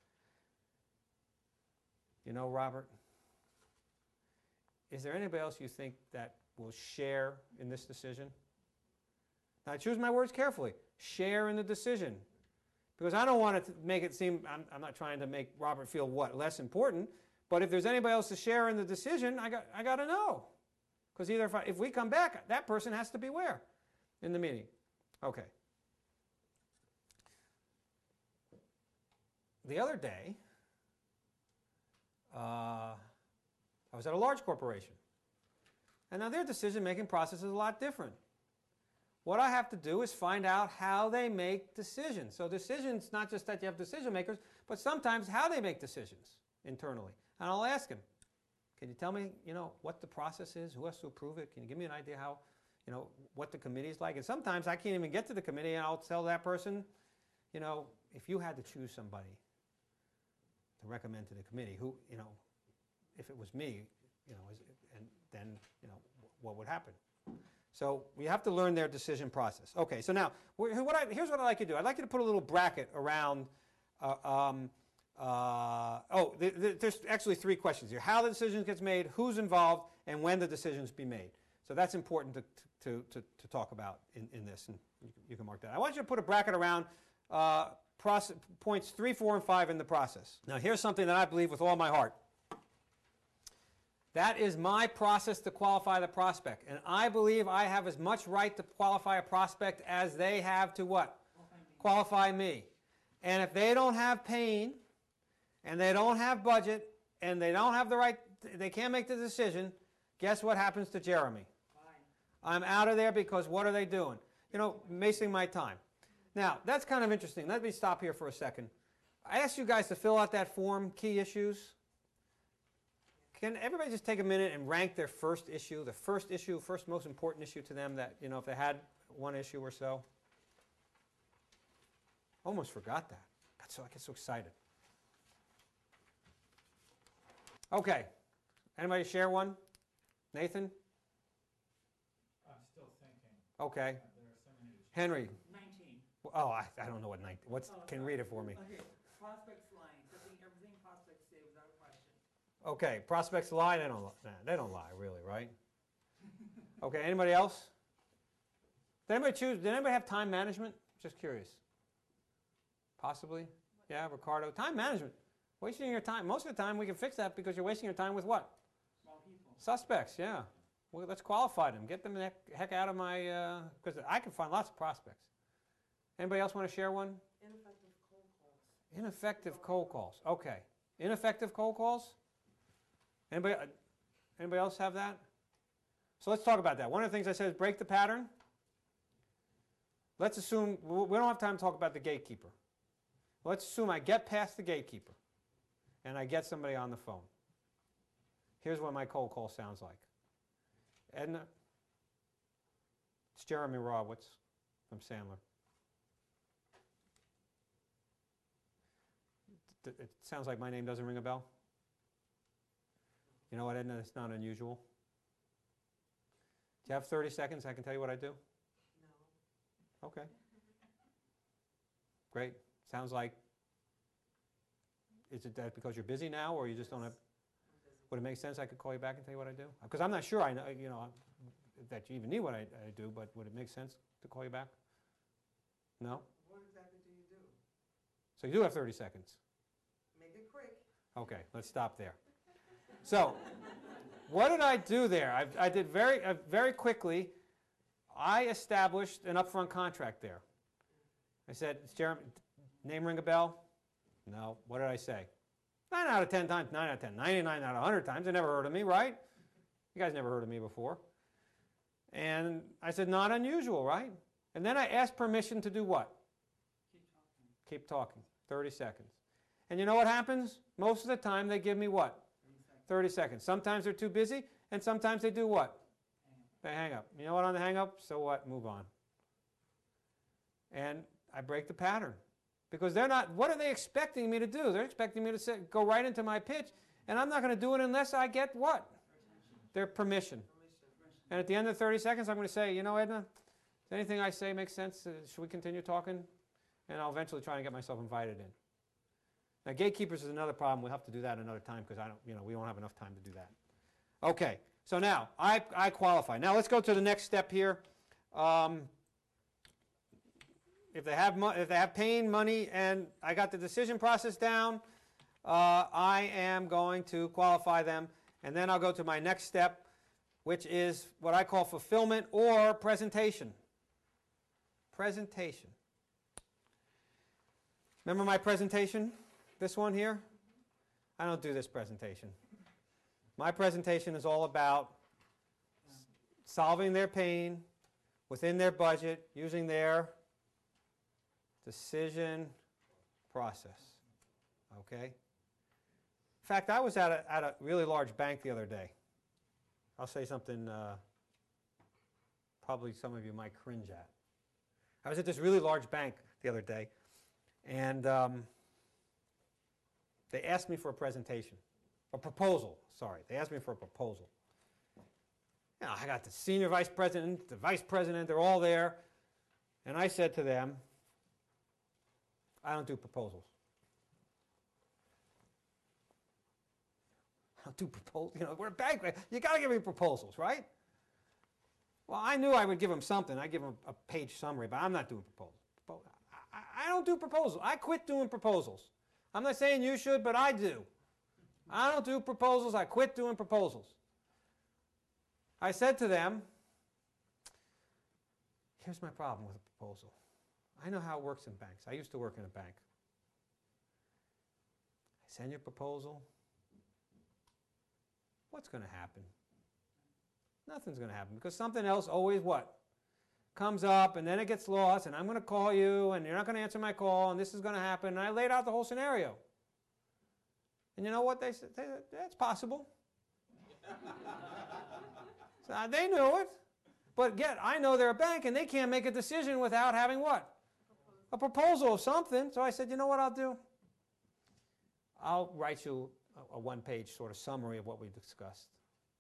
You know, Robert, is there anybody else you think that will share in this decision? Now, I choose my words carefully. Share in the decision. Because I don't want to make it seem, I'm, I'm not trying to make Robert feel what, less important, but if there's anybody else to share in the decision, I got, I got to know. Because either if, I, if we come back, that person has to be where? In the meeting. Okay. The other day, uh, I was at a large corporation. And now their decision-making process is a lot different. What I have to do is find out how they make decisions. So decisions, not just that you have decision makers, but sometimes how they make decisions internally. And I'll ask them, can you tell me, you know, what the process is? Who has to approve it? Can you give me an idea how, you know, what the committee is like? And sometimes I can't even get to the committee, and I'll tell that person, you know, if you had to choose somebody to recommend to the committee, who, you know, if it was me, you know, is, and then, you know, what would happen? So we have to learn their decision process. Okay, so now, what I, here's what I'd like you to do. I'd like you to put a little bracket around, uh, um, uh, oh, th th there's actually three questions here. How the decision gets made, who's involved, and when the decisions be made. So that's important to, to, to, to talk about in, in this, and you can, you can mark that. I want you to put a bracket around uh, process, points three, four, and five in the process. Now here's something that I believe with all my heart. That is my process to qualify the prospect. And I believe I have as much right to qualify a prospect as they have to what? Qualify me. And if they don't have pain, and they don't have budget, and they don't have the right, they can't make the decision, guess what happens to Jeremy? Fine. I'm out of there because what are they doing? You know, wasting my time. Now, that's kind of interesting. Let me stop here for a second. I asked you guys to fill out that form, key issues. Can everybody just take a minute and rank their first issue, the first issue, first most important issue to them that, you know, if they had one issue or so? Almost forgot that. Got so, I get so excited. Okay. Anybody share one? Nathan? I'm still thinking. Okay. Uh, There are so many. Henry? Nineteen. Oh, I, I don't know what nineteen. What's, Oh, can you sorry. read it for me? Okay, prospects lying, everything, everything prospects say without question. Okay, prospects lie. They don't. Lie. Nah, they don't lie, really, right? Okay. Anybody else? Did anybody choose? Did anybody have time management? Just curious. Possibly. Yeah, Ricardo. Time management. Wasting your time. Most of the time, we can fix that because you're wasting your time with what? Small people. Suspects. Yeah. Well, let's qualify them. Get them the heck, heck out of my. Because uh, I can find lots of prospects. Anybody else want to share one? Ineffective cold calls. Ineffective cold calls. Okay. Ineffective cold calls? Anybody, anybody else have that? So let's talk about that. One of the things I said is break the pattern. Let's assume, we don't have time to talk about the gatekeeper. Let's assume I get past the gatekeeper and I get somebody on the phone. Here's what my cold call sounds like. Edna, it's Jeremy Rawitz from Sandler. It sounds like my name doesn't ring a bell. You know what, Edna? It's not unusual. Do you have thirty seconds? I can tell you what I do? No. Okay. Great. Sounds like, is it that because you're busy now, or you just don't have, would it make sense I could call you back and tell you what I do? Because I'm not sure I know, you know, that you even need what I, I do, but would it make sense to call you back? No? What exactly do you do? So you do have thirty seconds. Make it quick. Okay, let's stop there. So, what did I do there? I, I did very, uh, very quickly, I established an upfront contract there. I said, "Is Jeremy, name ring a bell?" No. What did I say? Nine out of ten times, nine out of ten, ninety-nine out of one hundred times, they never heard of me, right? You guys never heard of me before. And I said, not unusual, right? And then I asked permission to do what? Keep talking. Keep talking, thirty seconds. And you know what happens? Most of the time they give me what? thirty seconds. Sometimes they're too busy, and sometimes they do what? They hang up. You know what on the hang up? So what? Move on. And I break the pattern. Because they're not, what are they expecting me to do? They're expecting me to sit, go right into my pitch, and I'm not going to do it unless I get what? Their permission. And at the end of thirty seconds, I'm going to say, you know, Edna, does anything I say make sense? Uh, should we continue talking? And I'll eventually try and get myself invited in. Now, gatekeepers is another problem. We'll have to do that another time because I don't, you know, we won't have enough time to do that. Okay, so now I, I qualify. Now let's go to the next step here. Um, if they have mo if they have pain, money, and I got the decision process down, uh, I am going to qualify them, and then I'll go to my next step, which is what I call fulfillment or presentation. Presentation. Remember my presentation? This one here? I don't do this presentation. My presentation is all about solving their pain within their budget, using their decision process. Okay? In fact, I was at a, at a really large bank the other day. I'll say something uh, probably some of you might cringe at. I was at this really large bank the other day, and um, they asked me for a presentation, a proposal, sorry. They asked me for a proposal. You know, I got the senior vice president, the vice president, they're all there, and I said to them, I don't do proposals. I don't do proposals. You know, we're a bank. You got to give me proposals, right? Well, I knew I would give them something. I'd give them a page summary, but I'm not doing proposals. I, I don't do proposals. I quit doing proposals. I'm not saying you should, but I do. I don't do proposals. I quit doing proposals. I said to them, here's my problem with a proposal. I know how it works in banks. I used to work in a bank. I send you a proposal. What's going to happen? Nothing's going to happen because something else always what? Comes up and then it gets lost and I'm going to call you and you're not going to answer my call and this is going to happen. And I laid out the whole scenario. And you know what they said? They said, that's possible. So they knew it. But yet I know they're a bank and they can't make a decision without having what? A proposal of something. So I said, you know what I'll do? I'll write you a, a one-page sort of summary of what we discussed.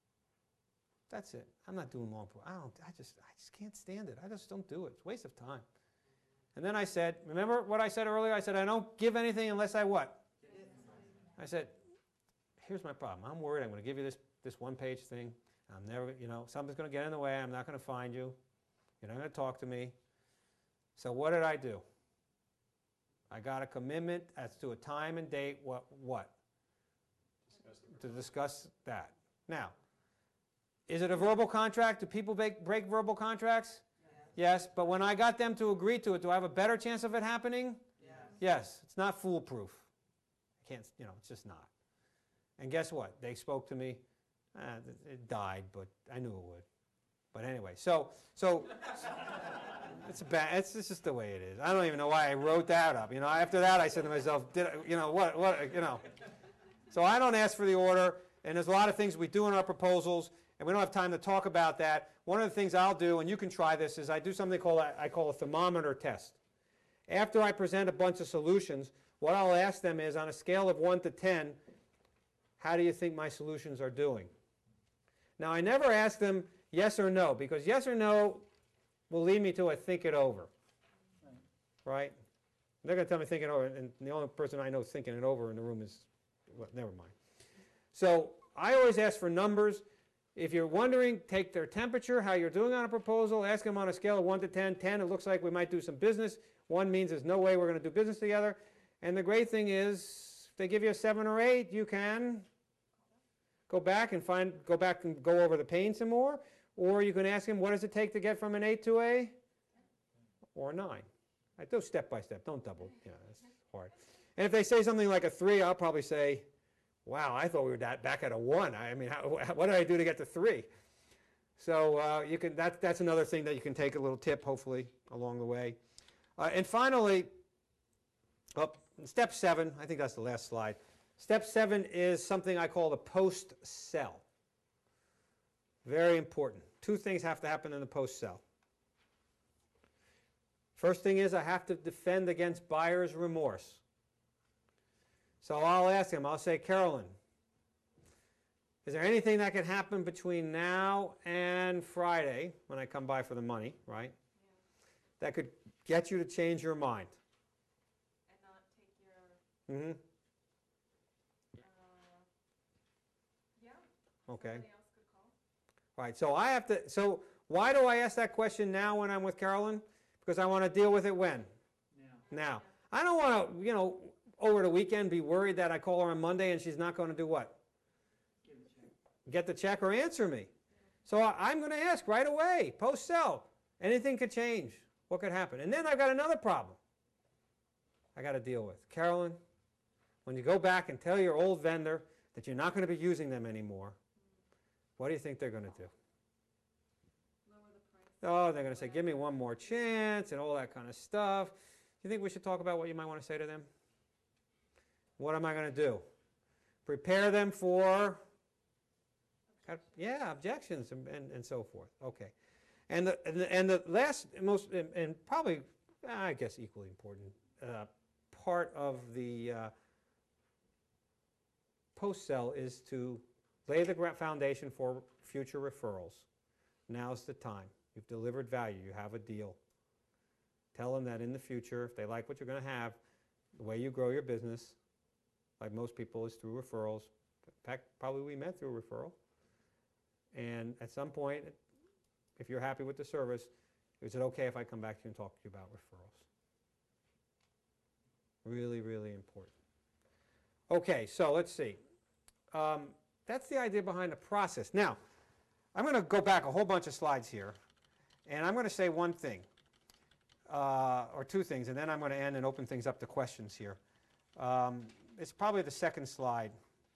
That's it. I'm not doing long. I don't. I just. I just can't stand it. I just don't do it. It's a waste of time. And then I said, remember what I said earlier? I said I don't give anything unless I what? I said, here's my problem. I'm worried. I'm going to give you this this one-page thing. I'm never. You know, something's going to get in the way. I'm not going to find you. You're not going to talk to me. So what did I do? I got a commitment as to a time and date. What? What? Discuss to discuss that. Now. Is it a verbal contract? Do people break, break verbal contracts? Yes. Yes, but when I got them to agree to it, do I have a better chance of it happening? Yes. Yes, it's not foolproof. I can't, you know, it's just not. And guess what? They spoke to me. Eh, it died, but I knew it would. But anyway, so so it's a bad. It's, it's just the way it is. I don't even know why I wrote that up. You know, after that, I said to myself, did I, you know what? What? You know. So I don't ask for the order, and there's a lot of things we do in our proposals. And we don't have time to talk about that. One of the things I'll do, and you can try this, is I do something called I call a thermometer test. After I present a bunch of solutions, what I'll ask them is, on a scale of one to ten, how do you think my solutions are doing? Now, I never ask them yes or no, because yes or no will lead me to a think it over. Right? Right? They're going to tell me think it over, and the only person I know thinking it over in the room is, well, never mind. So I always ask for numbers. If you're wondering, take their temperature, how you're doing on a proposal, ask them on a scale of one to ten. ten, it looks like we might do some business. one means there's no way we're going to do business together. And the great thing is, if they give you a seven or eight, you can go back and find, go back and go over the pain some more. Or you can ask them, what does it take to get from an eight to a or a nine? I do step by step, don't double, you know, that's hard. And if they say something like a three, I'll probably say, wow, I thought we were that back at a one. I mean, how, what did I do to get to three? So uh, you can, that, that's another thing that you can take a little tip, hopefully, along the way. Uh, and finally, oh, step seven, I think that's the last slide. Step seven is something I call the post-sell. Very important. Two things have to happen in the post-sell. First thing is I have to defend against buyer's remorse. So I'll ask him, I'll say, Carolyn, is there anything that can happen between now and Friday, when I come by for the money, right, Yeah. that could get you to change your mind? And not take your, Mm-hmm. uh, yeah, Okay. somebody else could call. Right, so I have to, so why do I ask that question now when I'm with Carolyn? Because I want to deal with it when? Now. Now. I don't want to, you know, over the weekend be worried that I call her on Monday and she's not going to do what? Give the check. Get the check or answer me. So I- I'm going to ask right away, post-sell. Anything could change. What could happen? And then I've got another problem I got to deal with. Carolyn, when you go back and tell your old vendor that you're not going to be using them anymore, what do you think they're going to do? Lower the price. Oh, they're going to say, give me one more chance and all that kind of stuff. Do you think we should talk about what you might want to say to them? What am I going to do? Prepare them for, yeah, objections and, and, and so forth. Okay. And the, and the, and the last, most, and, and probably, I guess equally important, uh, part of the uh, post-sell is to lay the gra- foundation for future referrals. Now's the time. You've delivered value. You have a deal. Tell them that in the future, if they like what you're going to have, the way you grow your business, like most people, is through referrals. In fact, probably we met through a referral. And at some point, if you're happy with the service, is it okay if I come back to you and talk to you about referrals? Really, really important. Okay, so let's see. Um, that's the idea behind the process. Now, I'm going to go back a whole bunch of slides here, and I'm going to say one thing, uh, or two things, and then I'm going to end and open things up to questions here. Um, it's probably the second slide.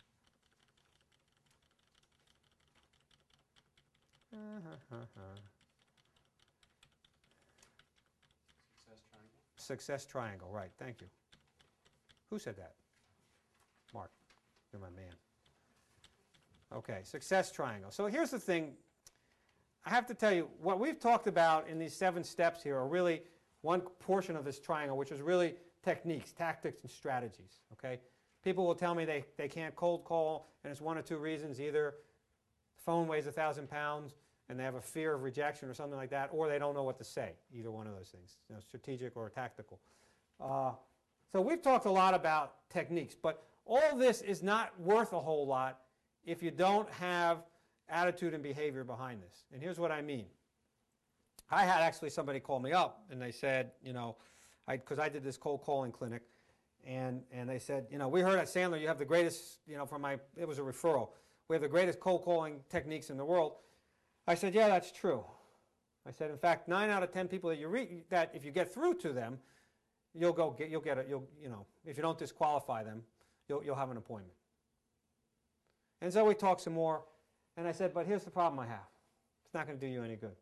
Success triangle. Success triangle, right, thank you. Who said that? Mark, you're my man. Okay, success triangle. So here's the thing. I have to tell you, what we've talked about in these seven steps here are really one portion of this triangle, which is really techniques, tactics, and strategies, okay? People will tell me they, they can't cold call, and it's one of two reasons. Either the phone weighs a thousand pounds, and they have a fear of rejection or something like that, or they don't know what to say, either one of those things, you know, strategic or tactical. Uh, so we've talked a lot about techniques, but all this is not worth a whole lot if you don't have attitude and behavior behind this. And here's what I mean. I had actually somebody call me up, and they said, you know, because I, I did this cold calling clinic, and, and they said, you know, we heard at Sandler you have the greatest, you know, from my, it was a referral, we have the greatest cold calling techniques in the world. I said, yeah, that's true. I said, in fact, nine out of ten people that you re that if you get through to them, you'll go get, you'll get a, you'll, you know, if you don't disqualify them, you'll, you'll have an appointment. And so we talked some more, and I said, but here's the problem I have. It's not going to do you any good.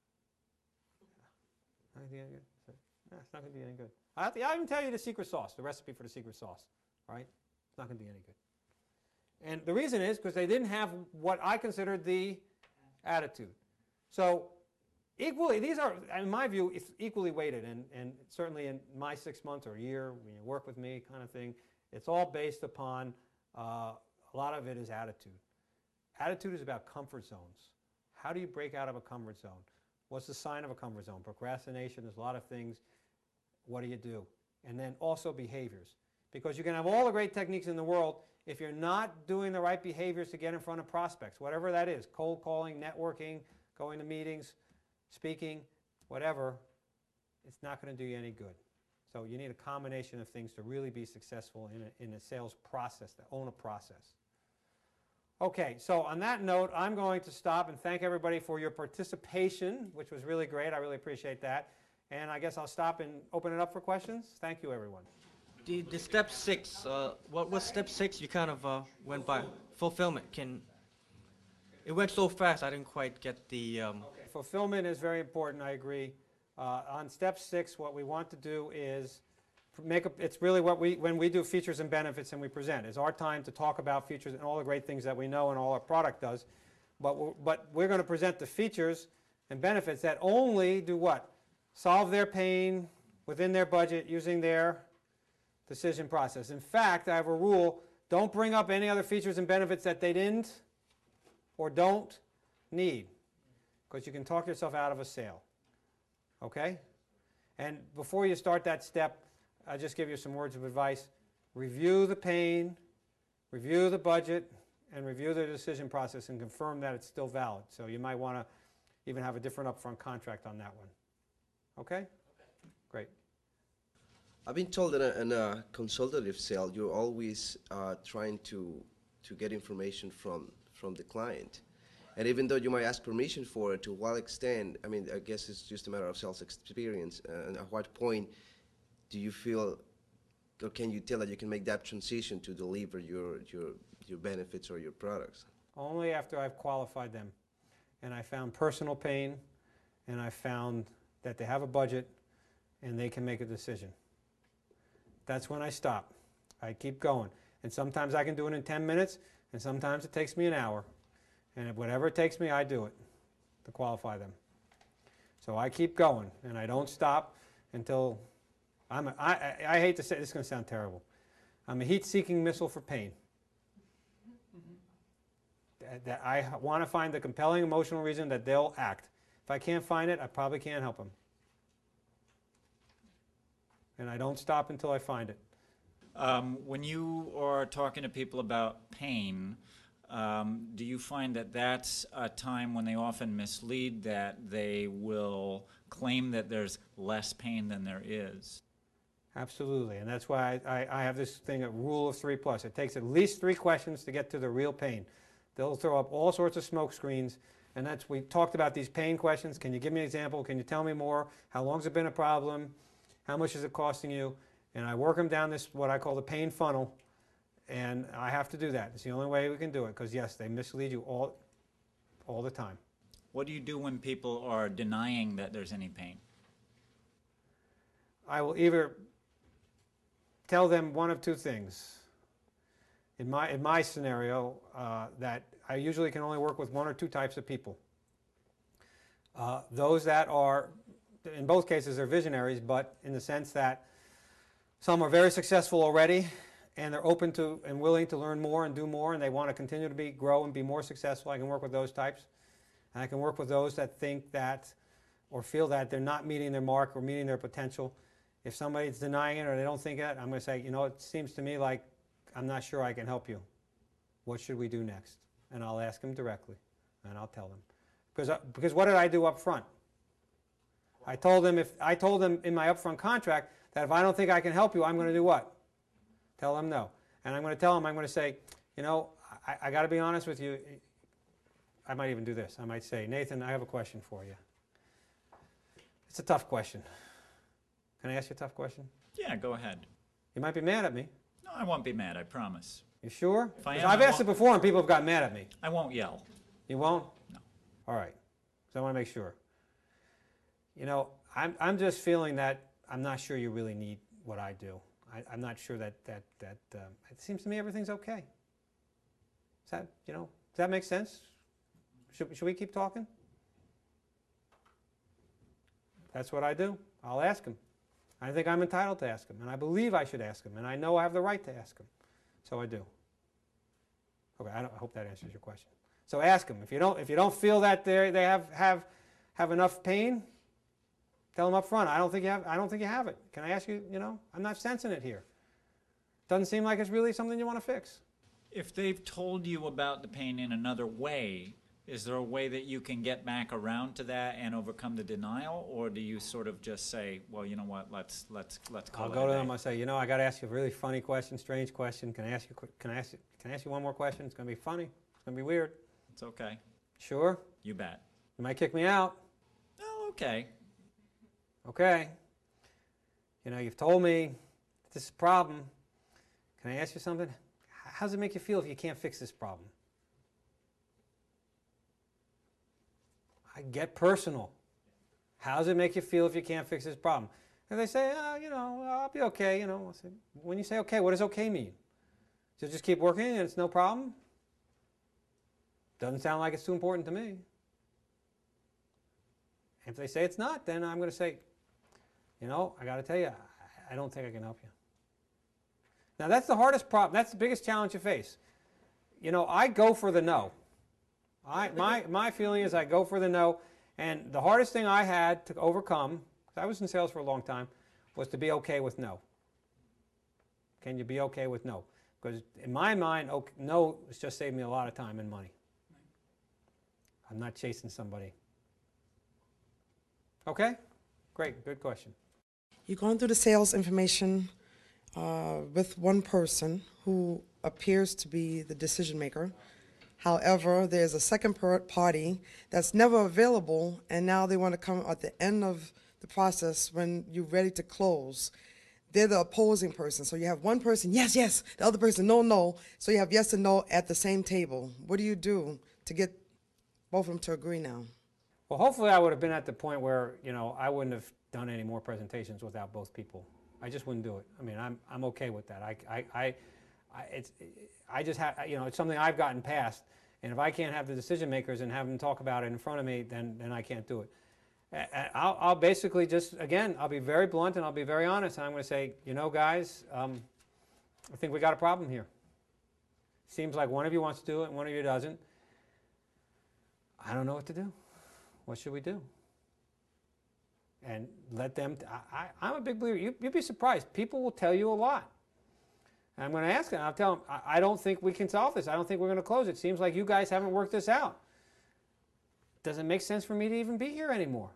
Not going to do you any good? I said, no, it's not going to do you any good. I have to, I even tell you the secret sauce, the recipe for the secret sauce, right? It's not going to do you any good. And the reason is because they didn't have what I considered the attitude. So equally, these are, in my view, it's equally weighted, and, and certainly in my six months or a year, when you work with me kind of thing, it's all based upon, uh, a lot of it is attitude. Attitude is about comfort zones. How do you break out of a comfort zone? What's the sign of a comfort zone? Procrastination, there's a lot of things. What do you do? And then also behaviors. Because you can have all the great techniques in the world, if you're not doing the right behaviors to get in front of prospects, whatever that is, cold calling, networking, going to meetings, speaking, whatever, it's not going to do you any good. So you need a combination of things to really be successful in a, in a sales process, to own a process. Okay, so on that note, I'm going to stop and thank everybody for your participation, which was really great. I really appreciate that. And I guess I'll stop and open it up for questions. Thank you, everyone. The, the step six, uh, what was step six? You kind of uh, went by fulfillment. Can it went so fast? I didn't quite get the. Um, Fulfillment is very important. I agree. Uh, on step six, what we want to do is make a, it's really what we when we do features and benefits and we present. It's our time to talk about features and all the great things that we know and all our product does. But we're, but we're going to present the features and benefits that only do what? Solve their pain within their budget using their decision process. In fact, I have a rule, don't bring up any other features and benefits that they didn't or don't need, because you can talk yourself out of a sale. Okay? And before you start that step, I'll just give you some words of advice. Review the pain, review the budget, and review the decision process and confirm that it's still valid. So you might want to even have a different upfront contract on that one. Okay? Great. I've been told that in a consultative sale, you're always uh, trying to to get information from from the client, and even though you might ask permission for it, to what extent? I mean, I guess it's just a matter of sales experience. Uh, and at what point do you feel, or can you tell that you can make that transition to deliver your your your benefits or your products? Only after I've qualified them, and I found personal pain, and I found that they have a budget, and they can make a decision. That's when I stop. I keep going. And sometimes I can do it in ten minutes, and sometimes it takes me an hour. And whatever it takes me, I do it to qualify them. So I keep going, and I don't stop until I'm a, I, I, I hate to say, this is going to sound terrible. I'm a heat-seeking missile for pain. That, that I want to find the compelling emotional reason that they'll act. If I can't find it, I probably can't help them. And I don't stop until I find it. Um, when you are talking to people about pain, um, do you find that that's a time when they often mislead, that they will claim that there's less pain than there is? Absolutely, and that's why I, I, I have this thing, a rule of three plus. It takes at least three questions to get to the real pain. They'll throw up all sorts of smoke screens, and that's, we talked about these pain questions. Can you give me an example? Can you tell me more? How long's it been a problem? How much is it costing you? And I work them down this, what I call the pain funnel, and I have to do that. It's the only way we can do it, because yes, they mislead you all, all the time. What do you do when people are denying that there's any pain? I will either tell them one of two things. In my, in my scenario, uh, that I usually can only work with one or two types of people. Uh, those that are, in both cases, they're visionaries, but in the sense that some are very successful already, and they're open to and willing to learn more and do more, and they want to continue to be, grow and be more successful. I can work with those types. And I can work with those that think that, or feel that they're not meeting their mark or meeting their potential. If somebody's denying it or they don't think it, I'm going to say, you know, it seems to me like I'm not sure I can help you. What should we do next? And I'll ask them directly, and I'll tell them. Because, uh, because what did I do up front? I told them if I told them in my upfront contract that if I don't think I can help you, I'm going to do what? Tell them no. And I'm going to tell them, I'm going to say, you know, I, I got to be honest with you. I might even do this. I might say, Nathan, I have a question for you. It's a tough question. Can I ask you a tough question? Yeah, go ahead. You might be mad at me. No, I won't be mad, I promise. You sure? If I 'Cause am, I've I asked it won't- before and people have got mad at me. I won't yell. You won't? No. All right. So I want to make sure. You know, I'm, I'm just feeling that I'm not sure you really need what I do. I, I'm not sure that, that, that um, it seems to me everything's okay. Does that, you know, does that make sense? Should, should we keep talking? That's what I do. I'll ask him. I think I'm entitled to ask him, and I believe I should ask him, and I know I have the right to ask him. So I do. Okay, I, don't, I hope that answers your question. So ask them. If you don't, if you don't feel that they they have have have enough pain, tell them up front. I don't think you have. I don't think you have it. Can I ask you? You know, I'm not sensing it here. Doesn't seem like it's really something you want to fix. If they've told you about the pain in another way, is there a way that you can get back around to that and overcome the denial, or do you sort of just say, well, you know what, let's let's let's call I'll it go a to day? them. I'll say, you know, I got to ask you a really funny question, strange question. Can I ask you? quick- Can I ask you? Can I ask you one more question? It's going to be funny. It's going to be weird. It's okay. Sure. You bet. You might kick me out. Oh, okay. Okay, you know, you've told me this is a problem. Can I ask you something? How does it make you feel if you can't fix this problem? I get personal. How does it make you feel if you can't fix this problem? And they say, oh, you know, I'll be okay. You know, I say, when you say okay, what does okay mean? So just keep working and it's no problem? Doesn't sound like it's too important to me. If they say it's not, then I'm going to say, you know, I got to tell you, I don't think I can help you. Now that's the hardest problem. That's the biggest challenge you face. You know, I go for the no. I, my, my feeling is I go for the no. And the hardest thing I had to overcome, because I was in sales for a long time, was to be okay with no. Can you be okay with no? Because in my mind, okay, no has just saved me a lot of time and money. I'm not chasing somebody. Okay? Great. Good question. You're going through the sales information uh, with one person who appears to be the decision maker. However, there's a second party that's never available, and now they want to come at the end of the process when you're ready to close. They're the opposing person. So you have one person, yes, yes, the other person, no, no. So you have yes and no at the same table. What do you do to get both of them to agree now? Well, hopefully I would have been at the point where, you know, I wouldn't have done any more presentations without both people. I just wouldn't do it. I mean, I'm, I'm okay with that. I, I, I, I, it's, I just have, you know, it's something I've gotten past. And if I can't have the decision makers and have them talk about it in front of me, then, then I can't do it. I'll, I'll basically just, again, I'll be very blunt and I'll be very honest. And I'm going to say, you know, guys, um, I think we got a problem here. Seems like one of you wants to do it and one of you doesn't. I don't know what to do. What should we do? And let them, t I, I, I'm a big believer. You, you'd be surprised. People will tell you a lot. And I'm going to ask them. I'll tell them, I, I don't think we can solve this. I don't think we're going to close it. It seems like you guys haven't worked this out. Doesn't make sense for me to even be here anymore.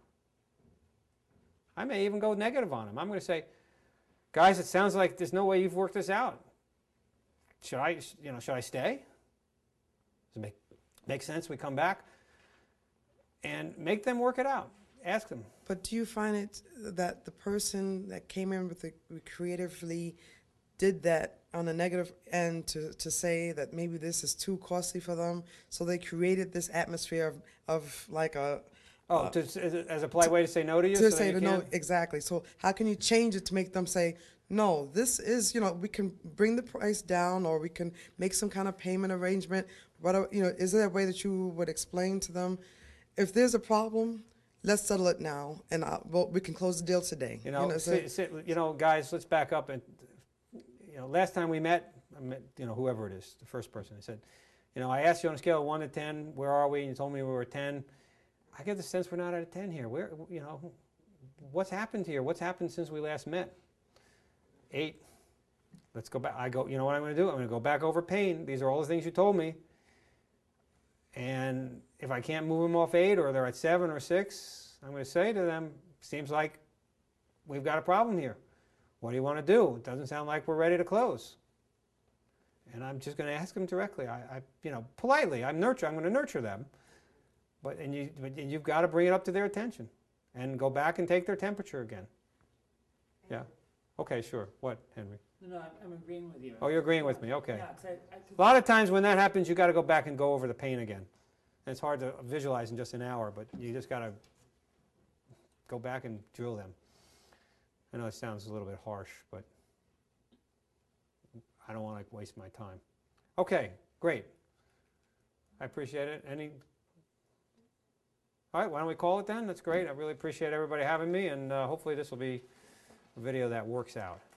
I may even go negative on them. I'm going to say, guys, it sounds like there's no way you've worked this out. Should I, you know, should I stay? Does it make, make sense? We come back and make them work it out. Ask them. But do you find it that the person that came in with the creatively did that on a negative end to, to say that maybe this is too costly for them, so they created this atmosphere of, of like a... Oh, uh, to, as a polite way to say no to you? To so say you the no, can't? exactly. So how can you change it to make them say, no, this is, you know, we can bring the price down, or we can make some kind of payment arrangement. What, you know, is there a way that you would explain to them, if there's a problem, let's settle it now, and I, well, we can close the deal today. You know, you know, so, sit, sit, you know, guys, let's back up. And you know, last time we met, I met, you know, whoever it is, the first person, I said, you know, I asked you on a scale of one to ten, where are we? And you told me we were ten. I get the sense we're not at a ten here. Where, you know, what's happened here? What's happened since we last met? Eight. Let's go back. I go, you know what I'm going to do? I'm going to go back over pain. These are all the things you told me. And if I can't move them off eight, or they're at seven or six, I'm going to say to them, seems like we've got a problem here. What do you want to do? It doesn't sound like we're ready to close. And I'm just going to ask them directly. I, I you know, politely. I'm nurture. I'm going to nurture them. But and you, but you've got to bring it up to their attention, and go back and take their temperature again. Yeah. Okay. Sure. What, Henry? No, no, I'm, I'm agreeing with you. Oh, you're agreeing with me. Okay. Yeah, 'cause I, I, A lot of times when that happens, you got to go back and go over the pain again. And it's hard to visualize in just an hour, but you just got to go back and drill them. I know it sounds a little bit harsh, but I don't want to waste my time. Okay, great. I appreciate it. Any? All right, why don't we call it then? That's great. I really appreciate everybody having me, and uh, hopefully this will be a video that works out.